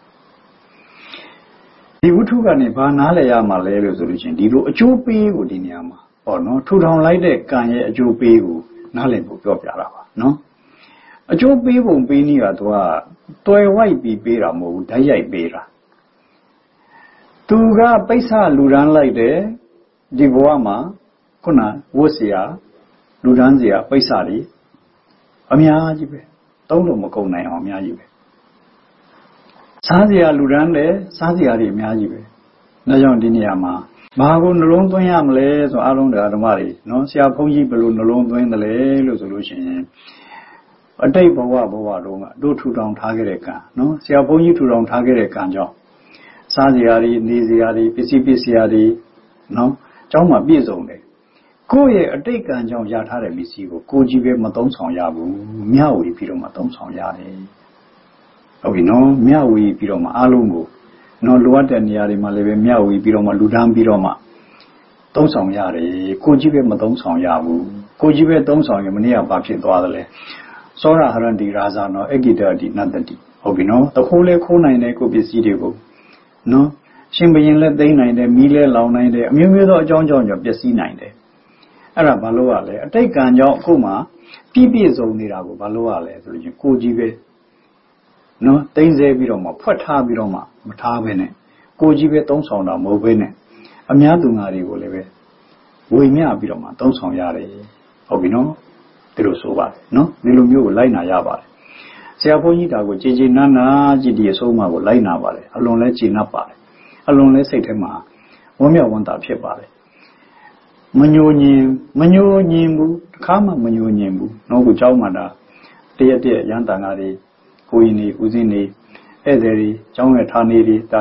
ဒီဝုထုကနေဘာနားလည်ရမှာလဲလို့ဆိုလို့ချင်းဒီလိုအကျိုးပေးကိုဒီနေရာမှာပေါ့နော်ထူထောင်လိုက်တဲ့ကံရဲ့အကျိုးပေးကိုနားလည်ဖို့ပြောပြတာပါနော်အကျိုးပေးပုံပေးနည်းကသူကတွယ်ဝိုက်ပြီးပေးတာမဟုတ်ဘူးဓာတ်ရိုက်ပေးတာသူကပိဿလူရန်လိုက်တယ်ဒီဘဝမှာခုနဝတ်เสียလူရန်เสียပိဿတွေအများကြီးပဲသုံးလို့မကုန်နိုင်အောင်အများကြီးပဲစားเสียလူရန်တယ်စားเสียတွေအများကြီးပဲဒါကြောင့်ဒီနေရာမှာဘာကိုနှလုံးသွင်းရမလဲဆိုအားလုံးဓမ္မတွေနော်ဆရာဘုန်းကြီးဘယ်လိုနှလုံးသွင်းတယ်လဲလို့ဆိုလို့ရှိရင်အတိတ်ဘဝတုန်းကတို့ထူထောင်ထားခဲ့တဲ့ကံနော်ဆရာဘုန်းကြီးထူထောင်ထားခဲ့တဲ့ကံကြောင့်စားစရာတွေနေစရာတွေပစ္စည်းတွေနော်ကျောင်းမှာပြည့်စုံတယ်ကိုယ့်ရဲ့အတိတ်ကံကြောင့်ရထားတဲ့ပစ္စည်းကိုကိုကြီးပဲမသုံးဆောင်ရဘူးမျှဝေပြီးတော့မှသုံးဆောင်ရတယ်ဟုတ်ပြီနော်မျှဝေပြီးတော့မှအားလုံးကိုနော်လိုအပ်တဲ့နေရာတွေမှာလည်းပဲမျှဝေပြီးတော့မှလူဒန်းပြီးတော့မှသုံးဆောင်ရတယ်ကိုကြီးပဲမသုံးဆောင်ရဘူးကိုကြီးပဲသုံးဆောင်ရင်မနေ့ကဘာဖြစ်သွားသလဲသောရဟရန္တိရာဇာနောအဂိတတိနတ္တိဟုတ်ပြီနော်တခိုးလဲခိုးနိုင်တယ်ကိုပစ္စည်းတွေကိုနော်ရှင်ဘရင်လည်းသိမ်းနိုင်တယ်မီးလဲလောင်နိုင်တယ်အမျိုးမျိုးသောအကြောင်းကြောင့်ပျက်စီးနိုင်တယ်အဲ့ဒါဘာလို့ရလဲအတိတ်ကံကြောင့်အခုမှပြည့်စုံနေတာကိုဘာလို့ရလဲဆိုလို့ချင်းကိုကြီးပဲနော်သိမ်းဆဲပြီးတော့မှဖွက်ထားပြီးတော့မှမထားဘဲနဲ့ကိုကြီးပဲသုံးဆောင်တာမဟုတ်ဘဲနဲ့အများသူငါတွေကိုလည်းပဲဝေမျှပြီးတော့မှသုံးဆောင်ရတယ်ဟုတ်ပြီနော်ဒီလိုဆိုပါတယ်နော်ဒီလိုမျိုးကိုလိုက်နာရပါတယ်ဆရာဘုန်းကြီးတာကိုကြည်ကြည်နန်းနာကြည်ဒီအဆုံးအမကိုလိုက်နာပါတယ်အလွန်လဲကြည်နပ်ပါတယ်အလွန်လဲစိတ်ထဲမှာဝမ်းမြောက်ဝမ်းသာဖြစ်ပါတယ်မညိုညင်ဘူးတစ်ခါမှမညိုညင်ဘူးနော်ကိုเจ้าမှာဒါတရက်ရန်တန်ကားတွေကိုရင်နေဦးစင်းနေဧည့်သည်တွေเจ้าရဲ့ဌာနေတွေဒါ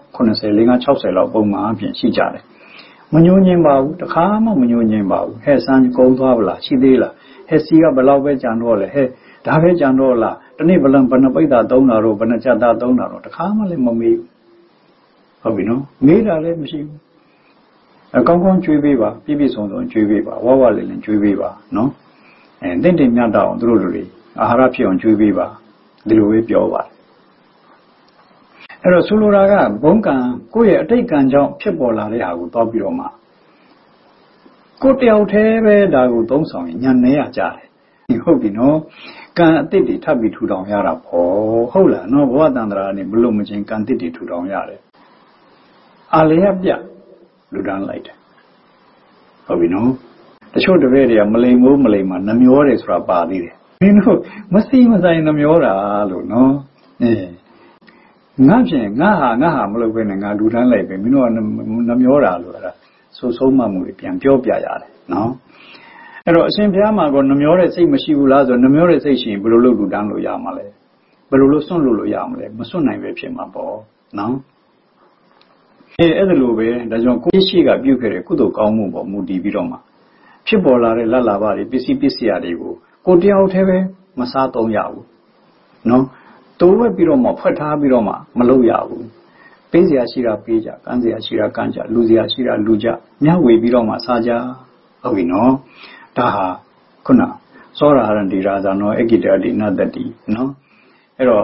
50 60လောက်ပုံမှန်အဖြစ်ရှိကြတယ်မညိုညင်ပါဘူးတစ်ခါမှမညိုညင်ပါဘူးဟဲ့စမ်းကုန်းသွားဗလားရှိသေးလားဟဲ့စီကဘယ်လောက်ပဲကြံတော့လဲဟဲ့ဒါပဲကြံတော့လားတနေ့ဘယ်နှပိတ်တာသုံးတာတော့ဘယ်နှချက်သားသုံးတာတော့တစ်ခါမှလည်းမမေးဟုတ်ပြီနော်မေးတာလည်းမရှိဘူးအကောင်းကောင်းကြွေးပေးပါပြည့်စုံကြွေးပေးပါဝဝလေးကြွေးပေးပါနော်တင့်မြတ်တော့အောင်တို့တွေအာဟာရဖြစ်အောင်ကြွေးပေးပါဒီလိုပဲပြောပါတယ်အဲ့တော့ဆိုလိုတာကဘုံကံကိုယ့်ရဲ့အတိတ်ကံကြောင့်ဖြစ်ပေါ်လာတဲ့ဟာကိုတောက်ပြီးတော့မှကိုယ်တယောက်တည်းပဲဒါကိုသုံးဆောင်ရင်ညံနေရကြတယ်ဟုတ်ပြီနော်ကံအတိတ်တွေထပ်ပြီးထူထောင်ရတာပေါ့ဟုတ်လားနော်ဘဝတန္တရာနဲ့မလို့မချင်းကံတိတ်တွေထူထောင်ရတယ်အာလျပြလူဒန်းလိုက်တယ်ဟုတ်ပြီနော်တချို့တပည့်တွေကမလိမ်မိုးမလိမ်မှာနှမျောတယ်ဆိုတာပါသေးတယ်မင်းတို့မစီမဆိုင်နှမျောတာလို့နော်ငါဖြင့်ငါဟာမလုပ်ဘဲနဲ့ငါလူဒန်းလိုက်ပဲမင်းတို့ကနှမျောတာလို့အဲ့ဒါဆိုဆုံးမှမှုတွေပြန်ပြောပြရတယ်နော်အဲ့တော့အရှင်ဘုရားမှာကနှမျောတဲ့စိတ်မရှိဘူးလားဆိုနှမျောတဲ့စိတ်ရှိရင်ဘယ်လိုလုပ်လူဒန်းလို့ရမှာလဲဘယ်လိုလုပ်စွန့်လို့ရမှာလဲမစွန့်နိုင်ပဲဖြစ်မှာပေါ့နော်အဲ့ဒါလိုပဲဒါကြောင့်ကိုယ်ရှိကပြုခဲ့တဲ့ကုသိုလ်ကောင်းမှုပေါ်မူတည်ပြီးတော့မှဖြစ်ပေါ်လာတဲ့လတ်လာပါတွေပစ္စည်းပစ္စယတွေကိုကိုတယောက်တည်းပဲမစားသုံးရဘူးနော်တိုးဝက်ပြီးတော့မှဖွက်ထားပြီးတော့မှမလုပ်ရဘူးပေးစရာရှိတာပေးကြကမ်းစရာရှိတာကမ်းကြလူစရာရှိတာလူကြမျှဝေပြီးတော့မှစားကြဟုတ်ပြီနော်ဒါဟာခုနသောရဟရန္တိရာဇာနောအဂိတတိနတ္တိနော်အဲ့တော့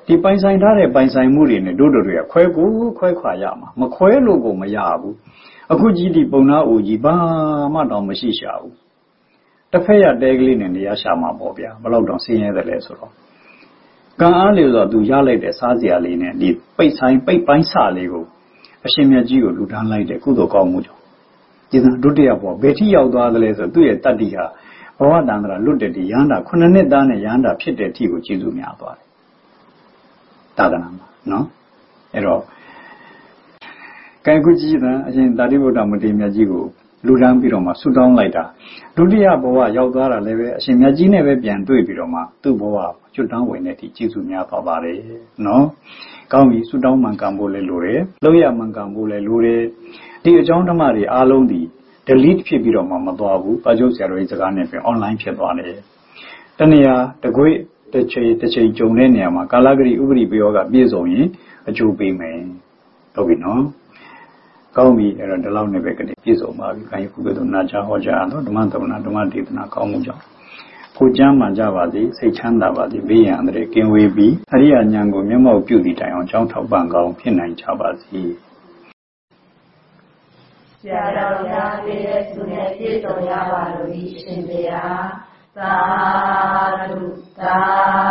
ဒီပိုင်ဆိုင်ထားတဲ့ပိုင်ဆိုင်မှုတွေနဲ့တို့တွေကခွဲခွာရမှာမခွဲလို့ကိုမရဘူးအခုကြီးဒီပုံနာအိုကြီးဘာမှတော့မရှိရှာဘူးတစ်ဖက်ရတဲကလေးနဲ့နေရာရှာမှာပေါ့ဗျာဘယ်တော့တော့ဆင်းရဲတယ်လဲဆိုတော့ကံအားလေဆိုတော့သူရလိုက်တဲ့စားစရာလေးနဲ့ဒီပိတ်ပိုင်းစလေးကိုအရှင်မြတ်ကြီးကိုလူထမ်းလိုက်တဲ့ကုသိုလ်ကောင်းမှုကြောင့်ဒီသံဒုတိယဘောဘယ်ထိရောက်သွားသလဲဆိုသူ့ရဲ့တတ္တိဟာဘဝတန်ត្រာလွတ်တဲ့ဒီရဟန္တာ9နှစ်သားနဲ့ရဟန္တာဖြစ်တဲ့အထိကိုကျေးဇူးများသွားတယ်သာသနာမှာနော်အဲ့တော့ကံကုကြီးတဲ့အရှင်သာရိပုတ္တမထေရမြတ်ကြီးကိုလူထမ်းပြီးတော့မှဆုတောင်းလိုက်တာဒုတိယဘဝရောက်သွားတာလည်းပဲအရှင်မြတ်ကြီးနဲ့ပဲပြန်တွေ့ပြီးတော့မှသူ့ဘဝကျွတ်တောင်းဝင်တဲ့အထိကျေးဇူးများသွားပါတယ်နော်ကောင်းပြီဆုတောင်းမှန်ကန်ဖို့လည်းလိုတယ်လောက်ရမှန်ကန်ဖို့လည်းလိုတယ်ဒီအကြောင်းဓမ္မတွေအားလုံးဒီ delete ဖြစ်ပြီးတော့မှမသွားဘူးပါကျုပ်ဆရာတော်ကြီးစကားနဲ့ပြန် online ဖြစ်သွားတယ်တနည်းအားတကွေ့တစ်ချိန်ကြုံတဲ့နေရာမှာကာလဂရိဥပရိပယောကပြည့်စုံရင်အကျိုးပေးမယ်ဟုတ်ပြီနော်ကောင်းပြီအဲ့တော့ဒီလောက်နဲ့ပဲကနေပြည့်စုံပါပြီခိုင်းခုကဲ့သို့နာချဟောကြားတော့ဓမ္မသဝနာဓမ္မဒေသနာကောင်းမှုကြောင့်ကိုကျမ်းမှန်ကြပါစေစိတ်ချမ်းသာပါစေဘေးရန်အန္တရာယ်ကင်းဝေးပြီးအရိယာဉာဏ်ကိုမျက်မှောက်ပြုသည့်တိုင်အောင်ကြောင်းထောက်ပံ့ကောင်းဖြစ်နိုင်ကြပါစေဆရာတော်ဘုရားပြည့်တဲ့သူနဲ့ပြည့်စုံရပါလို့ဤရှင်ဘုရားသာဓုသာ